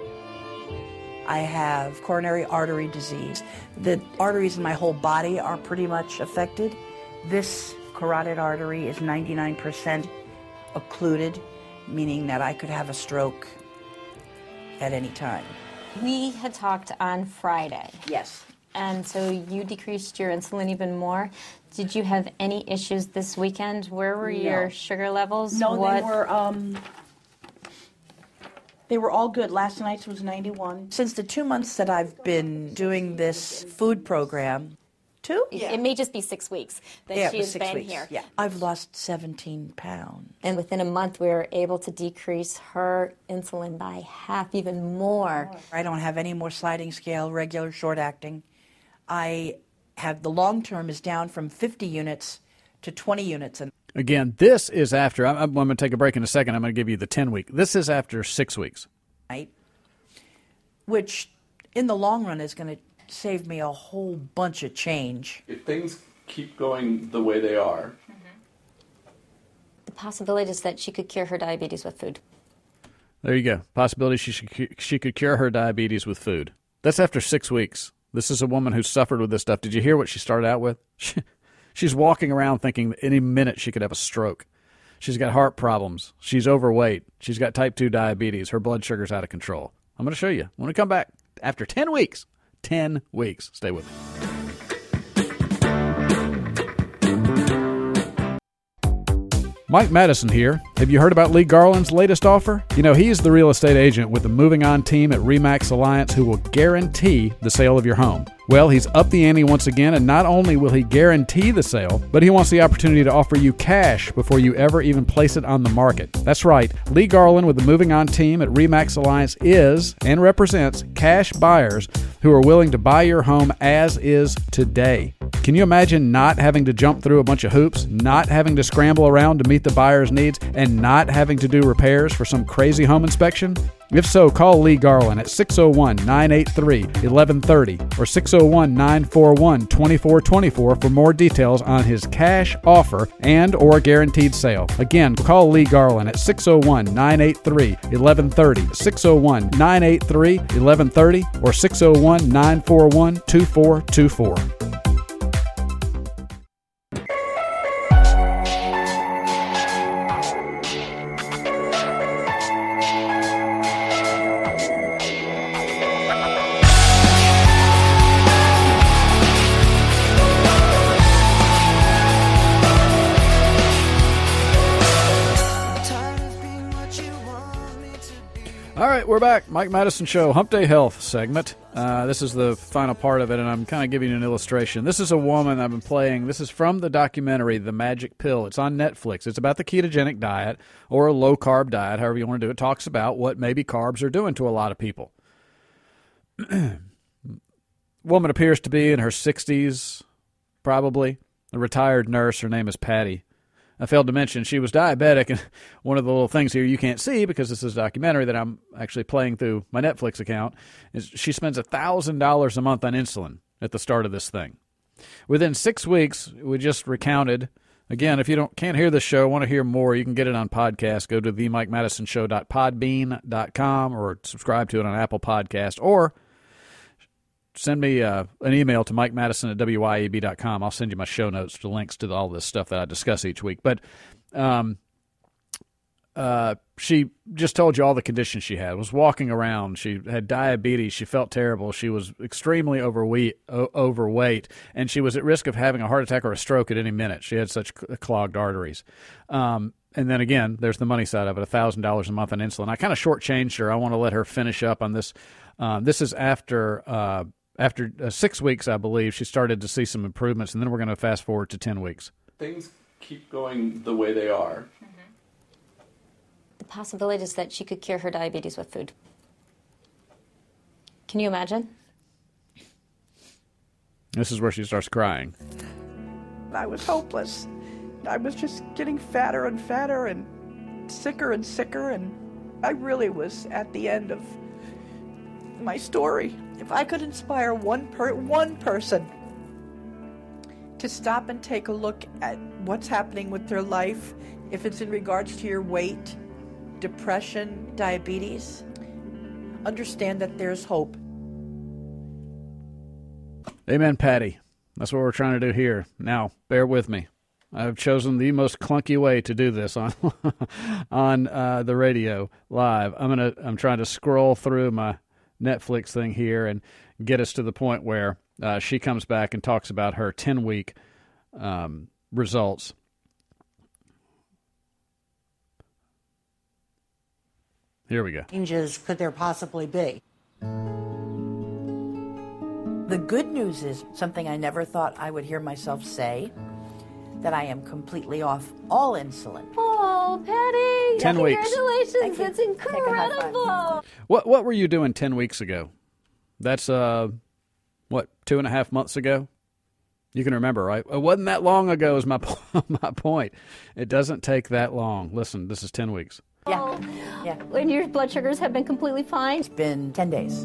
I have coronary artery disease. The arteries in my whole body are pretty much affected. This carotid artery is 99% occluded, meaning that I could have a stroke at any time.
We had talked on Friday.
Yes.
And so you decreased your insulin even more. Did you have any issues this weekend? Where were your sugar levels?
No, they were They were all good. Last night's was 91. Since the 2 months that I've been doing this food program, 2?
Yeah. It may just be 6 weeks that she has been here.
Yeah. I've lost 17 pounds.
And within a month, we were able to decrease her insulin by half, even more.
I don't have any more sliding scale, regular short-acting. I have the long term is down from 50 units to 20 units. And
again, this is after, I'm going to take a break in a second. I'm going to give you the 10-week. This is after 6 weeks.
Right. Which, in the long run, is going to save me a whole bunch of change.
If things keep going the way they are.
The possibility is that she could cure her diabetes with food.
There you go. Possibility she could cure her diabetes with food. That's after 6 weeks. This is a woman who suffered with this stuff. Did you hear what she started out with? She's walking around thinking that any minute she could have a stroke. She's got heart problems. She's overweight. She's got type 2 diabetes. Her blood sugar's out of control. I'm going to show you. When we come back after 10 weeks. 10 weeks. Stay with me. Mike Madison here. Have you heard about Lee Garland's latest offer? You know, he's the real estate agent with the Moving On team at RE/MAX Alliance who will guarantee the sale of your home. Well, he's upped the ante once again, and not only will he guarantee the sale, but he wants the opportunity to offer you cash before you ever even place it on the market. That's right. Lee Garland with the Moving On team at RE/MAX Alliance is and represents cash buyers who are willing to buy your home as is today. Can you imagine not having to jump through a bunch of hoops, not having to scramble around to meet the buyer's needs, and not having to do repairs for some crazy home inspection? If so, call Lee Garland at 601-983-1130 or 601-941-2424 for more details on his cash offer and or guaranteed sale. Again, call Lee Garland at 601-983-1130, 601-983-1130 or 601-941-2424. We're back. Mike Madison Show, Hump Day Health segment. This is the final part of it, and I'm kind of giving you an illustration. This is a woman I've been playing. This is from the documentary, The Magic Pill. It's on Netflix. It's about the ketogenic diet or a low-carb diet, however you want to do it. It talks about what maybe carbs are doing to a lot of people. Woman appears to be in her 60s, probably. A retired nurse. Her name is Patty. I failed to mention she was diabetic, and one of the little things here you can't see because this is a documentary that I'm actually playing through my Netflix account is she spends $1,000 a month on insulin at the start of this thing. Within 6 weeks, we just recounted. Again, if you can't hear this show, want to hear more, you can get it on podcast. Go to themikemadisonshow.podbean.com or subscribe to it on Apple Podcast or send me an email to MikeMadison@WYAB.com. I'll send you my show notes to links to all this stuff that I discuss each week. But she just told you all the conditions she had. Was walking around. She had diabetes. She felt terrible. She was extremely overweight, and she was at risk of having a heart attack or a stroke at any minute. She had such clogged arteries. And then again, there's the money side of it, $1,000 a month on insulin. I kind of shortchanged her. I want to let her finish up on this. This is after 6 weeks, I believe, she started to see some improvements, and then we're going to fast forward to 10 weeks.
Things keep going the way they are.
The possibility is that she could cure her diabetes with food. Can you imagine?
This is where she starts crying.
I was hopeless. I was just getting fatter and fatter and sicker, and I really was at the end of my story. If I could inspire one person to stop and take a look at what's happening with their life, if it's in regards to your weight, depression, diabetes, understand that there's hope. Amen,
Patty. That's what we're trying to do here. Now, bear with me. I've chosen the most clunky way to do this on on the radio live. I'm trying to scroll through my Netflix thing here and get us to the point where she comes back and talks about her 10-week results. Here we go.
Changes could there possibly be? The good news is something I never thought I would hear myself say, that I am completely off all insulin.
Oh, Patty!
10 weeks.
Congratulations! That's incredible.
What were you doing 10 weeks ago? That's 2.5 months ago? You can remember, right? It wasn't that long ago is my point. It doesn't take that long. Listen, this is 10 weeks.
Yeah.
When your blood sugars have been completely fine?
It's been 10 days.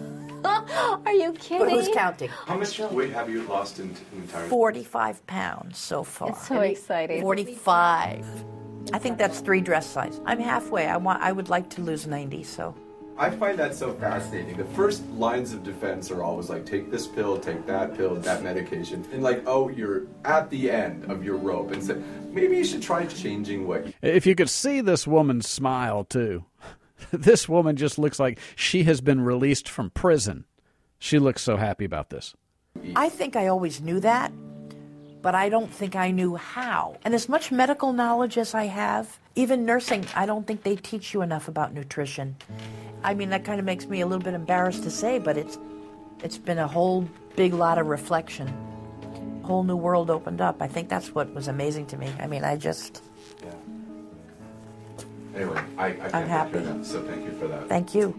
Are you kidding?
But who's counting?
How much weight have you lost in entirety?
45 pounds so far.
It's so exciting.
45. I think that's 3 dress size. I'm halfway. I would like to lose 90, so.
I find that so fascinating. The first lines of defense are always like, take this pill, take that pill, that medication. And like, oh, you're at the end of your rope. And so maybe you should try changing what you...
If you could see this woman's smile, too. This woman just looks like she has been released from prison. She looks so happy about this.
I think I always knew that, but I don't think I knew how. And as much medical knowledge as I have, even nursing, I don't think they teach you enough about nutrition. I mean, that kind of makes me a little bit embarrassed to say, but it's been a whole big lot of reflection. A whole new world opened up. I think that's what was amazing to me. I mean, I just...
Yeah. Anyway, I can't
happy.
hear that, so thank you for that.
Thank you.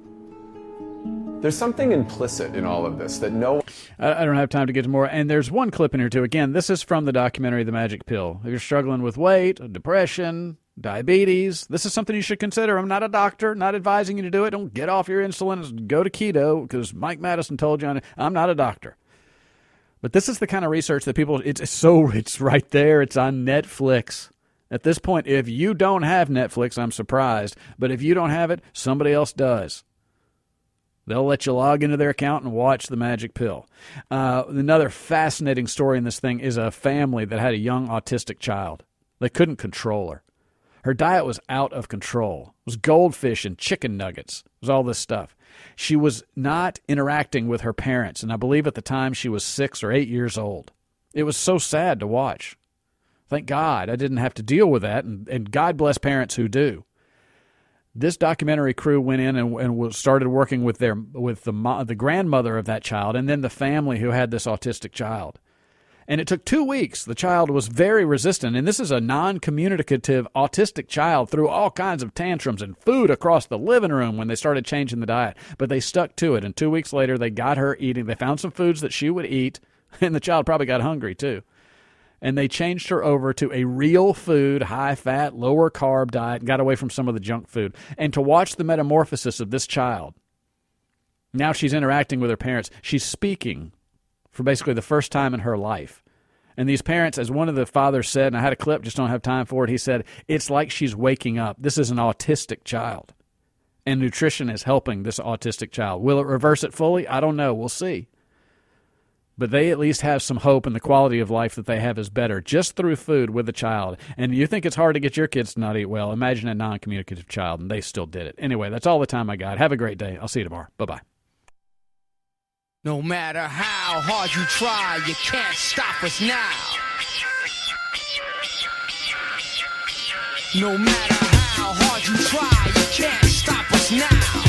There's something implicit in all of this that
I don't have time to get to more. And there's one clip in here, too. Again, this is from the documentary The Magic Pill. If you're struggling with weight, depression, diabetes, this is something you should consider. I'm not a doctor, not advising you to do it. Don't get off your insulin and go to keto because Mike Madison told you. I'm not a doctor. But this is the kind of research that people, it's right there. It's on Netflix. At this point, if you don't have Netflix, I'm surprised. But if you don't have it, somebody else does. They'll let you log into their account and watch The Magic Pill. Another fascinating story in this thing is a family that had a young autistic child. They couldn't control her. Her diet was out of control. It was goldfish and chicken nuggets. It was all this stuff. She was not interacting with her parents, and I believe at the time she was 6 or 8 years old. It was so sad to watch. Thank God I didn't have to deal with that, and God bless parents who do. This documentary crew went in and started working with the grandmother of that child and then the family who had this autistic child. And it took 2 weeks. The child was very resistant, and this is a non-communicative autistic child, threw all kinds of tantrums and food across the living room when they started changing the diet. But they stuck to it, and 2 weeks later they got her eating. They found some foods that she would eat, and the child probably got hungry too. And they changed her over to a real food, high-fat, lower-carb diet and got away from some of the junk food. And to watch the metamorphosis of this child, now she's interacting with her parents. She's speaking for basically the first time in her life. And these parents, as one of the fathers said, and I had a clip, just don't have time for it, he said, it's like she's waking up. This is an autistic child. And nutrition is helping this autistic child. Will it reverse it fully? I don't know. We'll see. But they at least have some hope, and the quality of life that they have is better just through food with the child. And you think it's hard to get your kids to not eat well. Imagine a non-communicative child, and they still did it. Anyway, that's all the time I got. Have a great day. I'll see you tomorrow. Bye-bye.
No matter how hard you try, you can't stop us now. No matter how hard you try, you can't stop us now.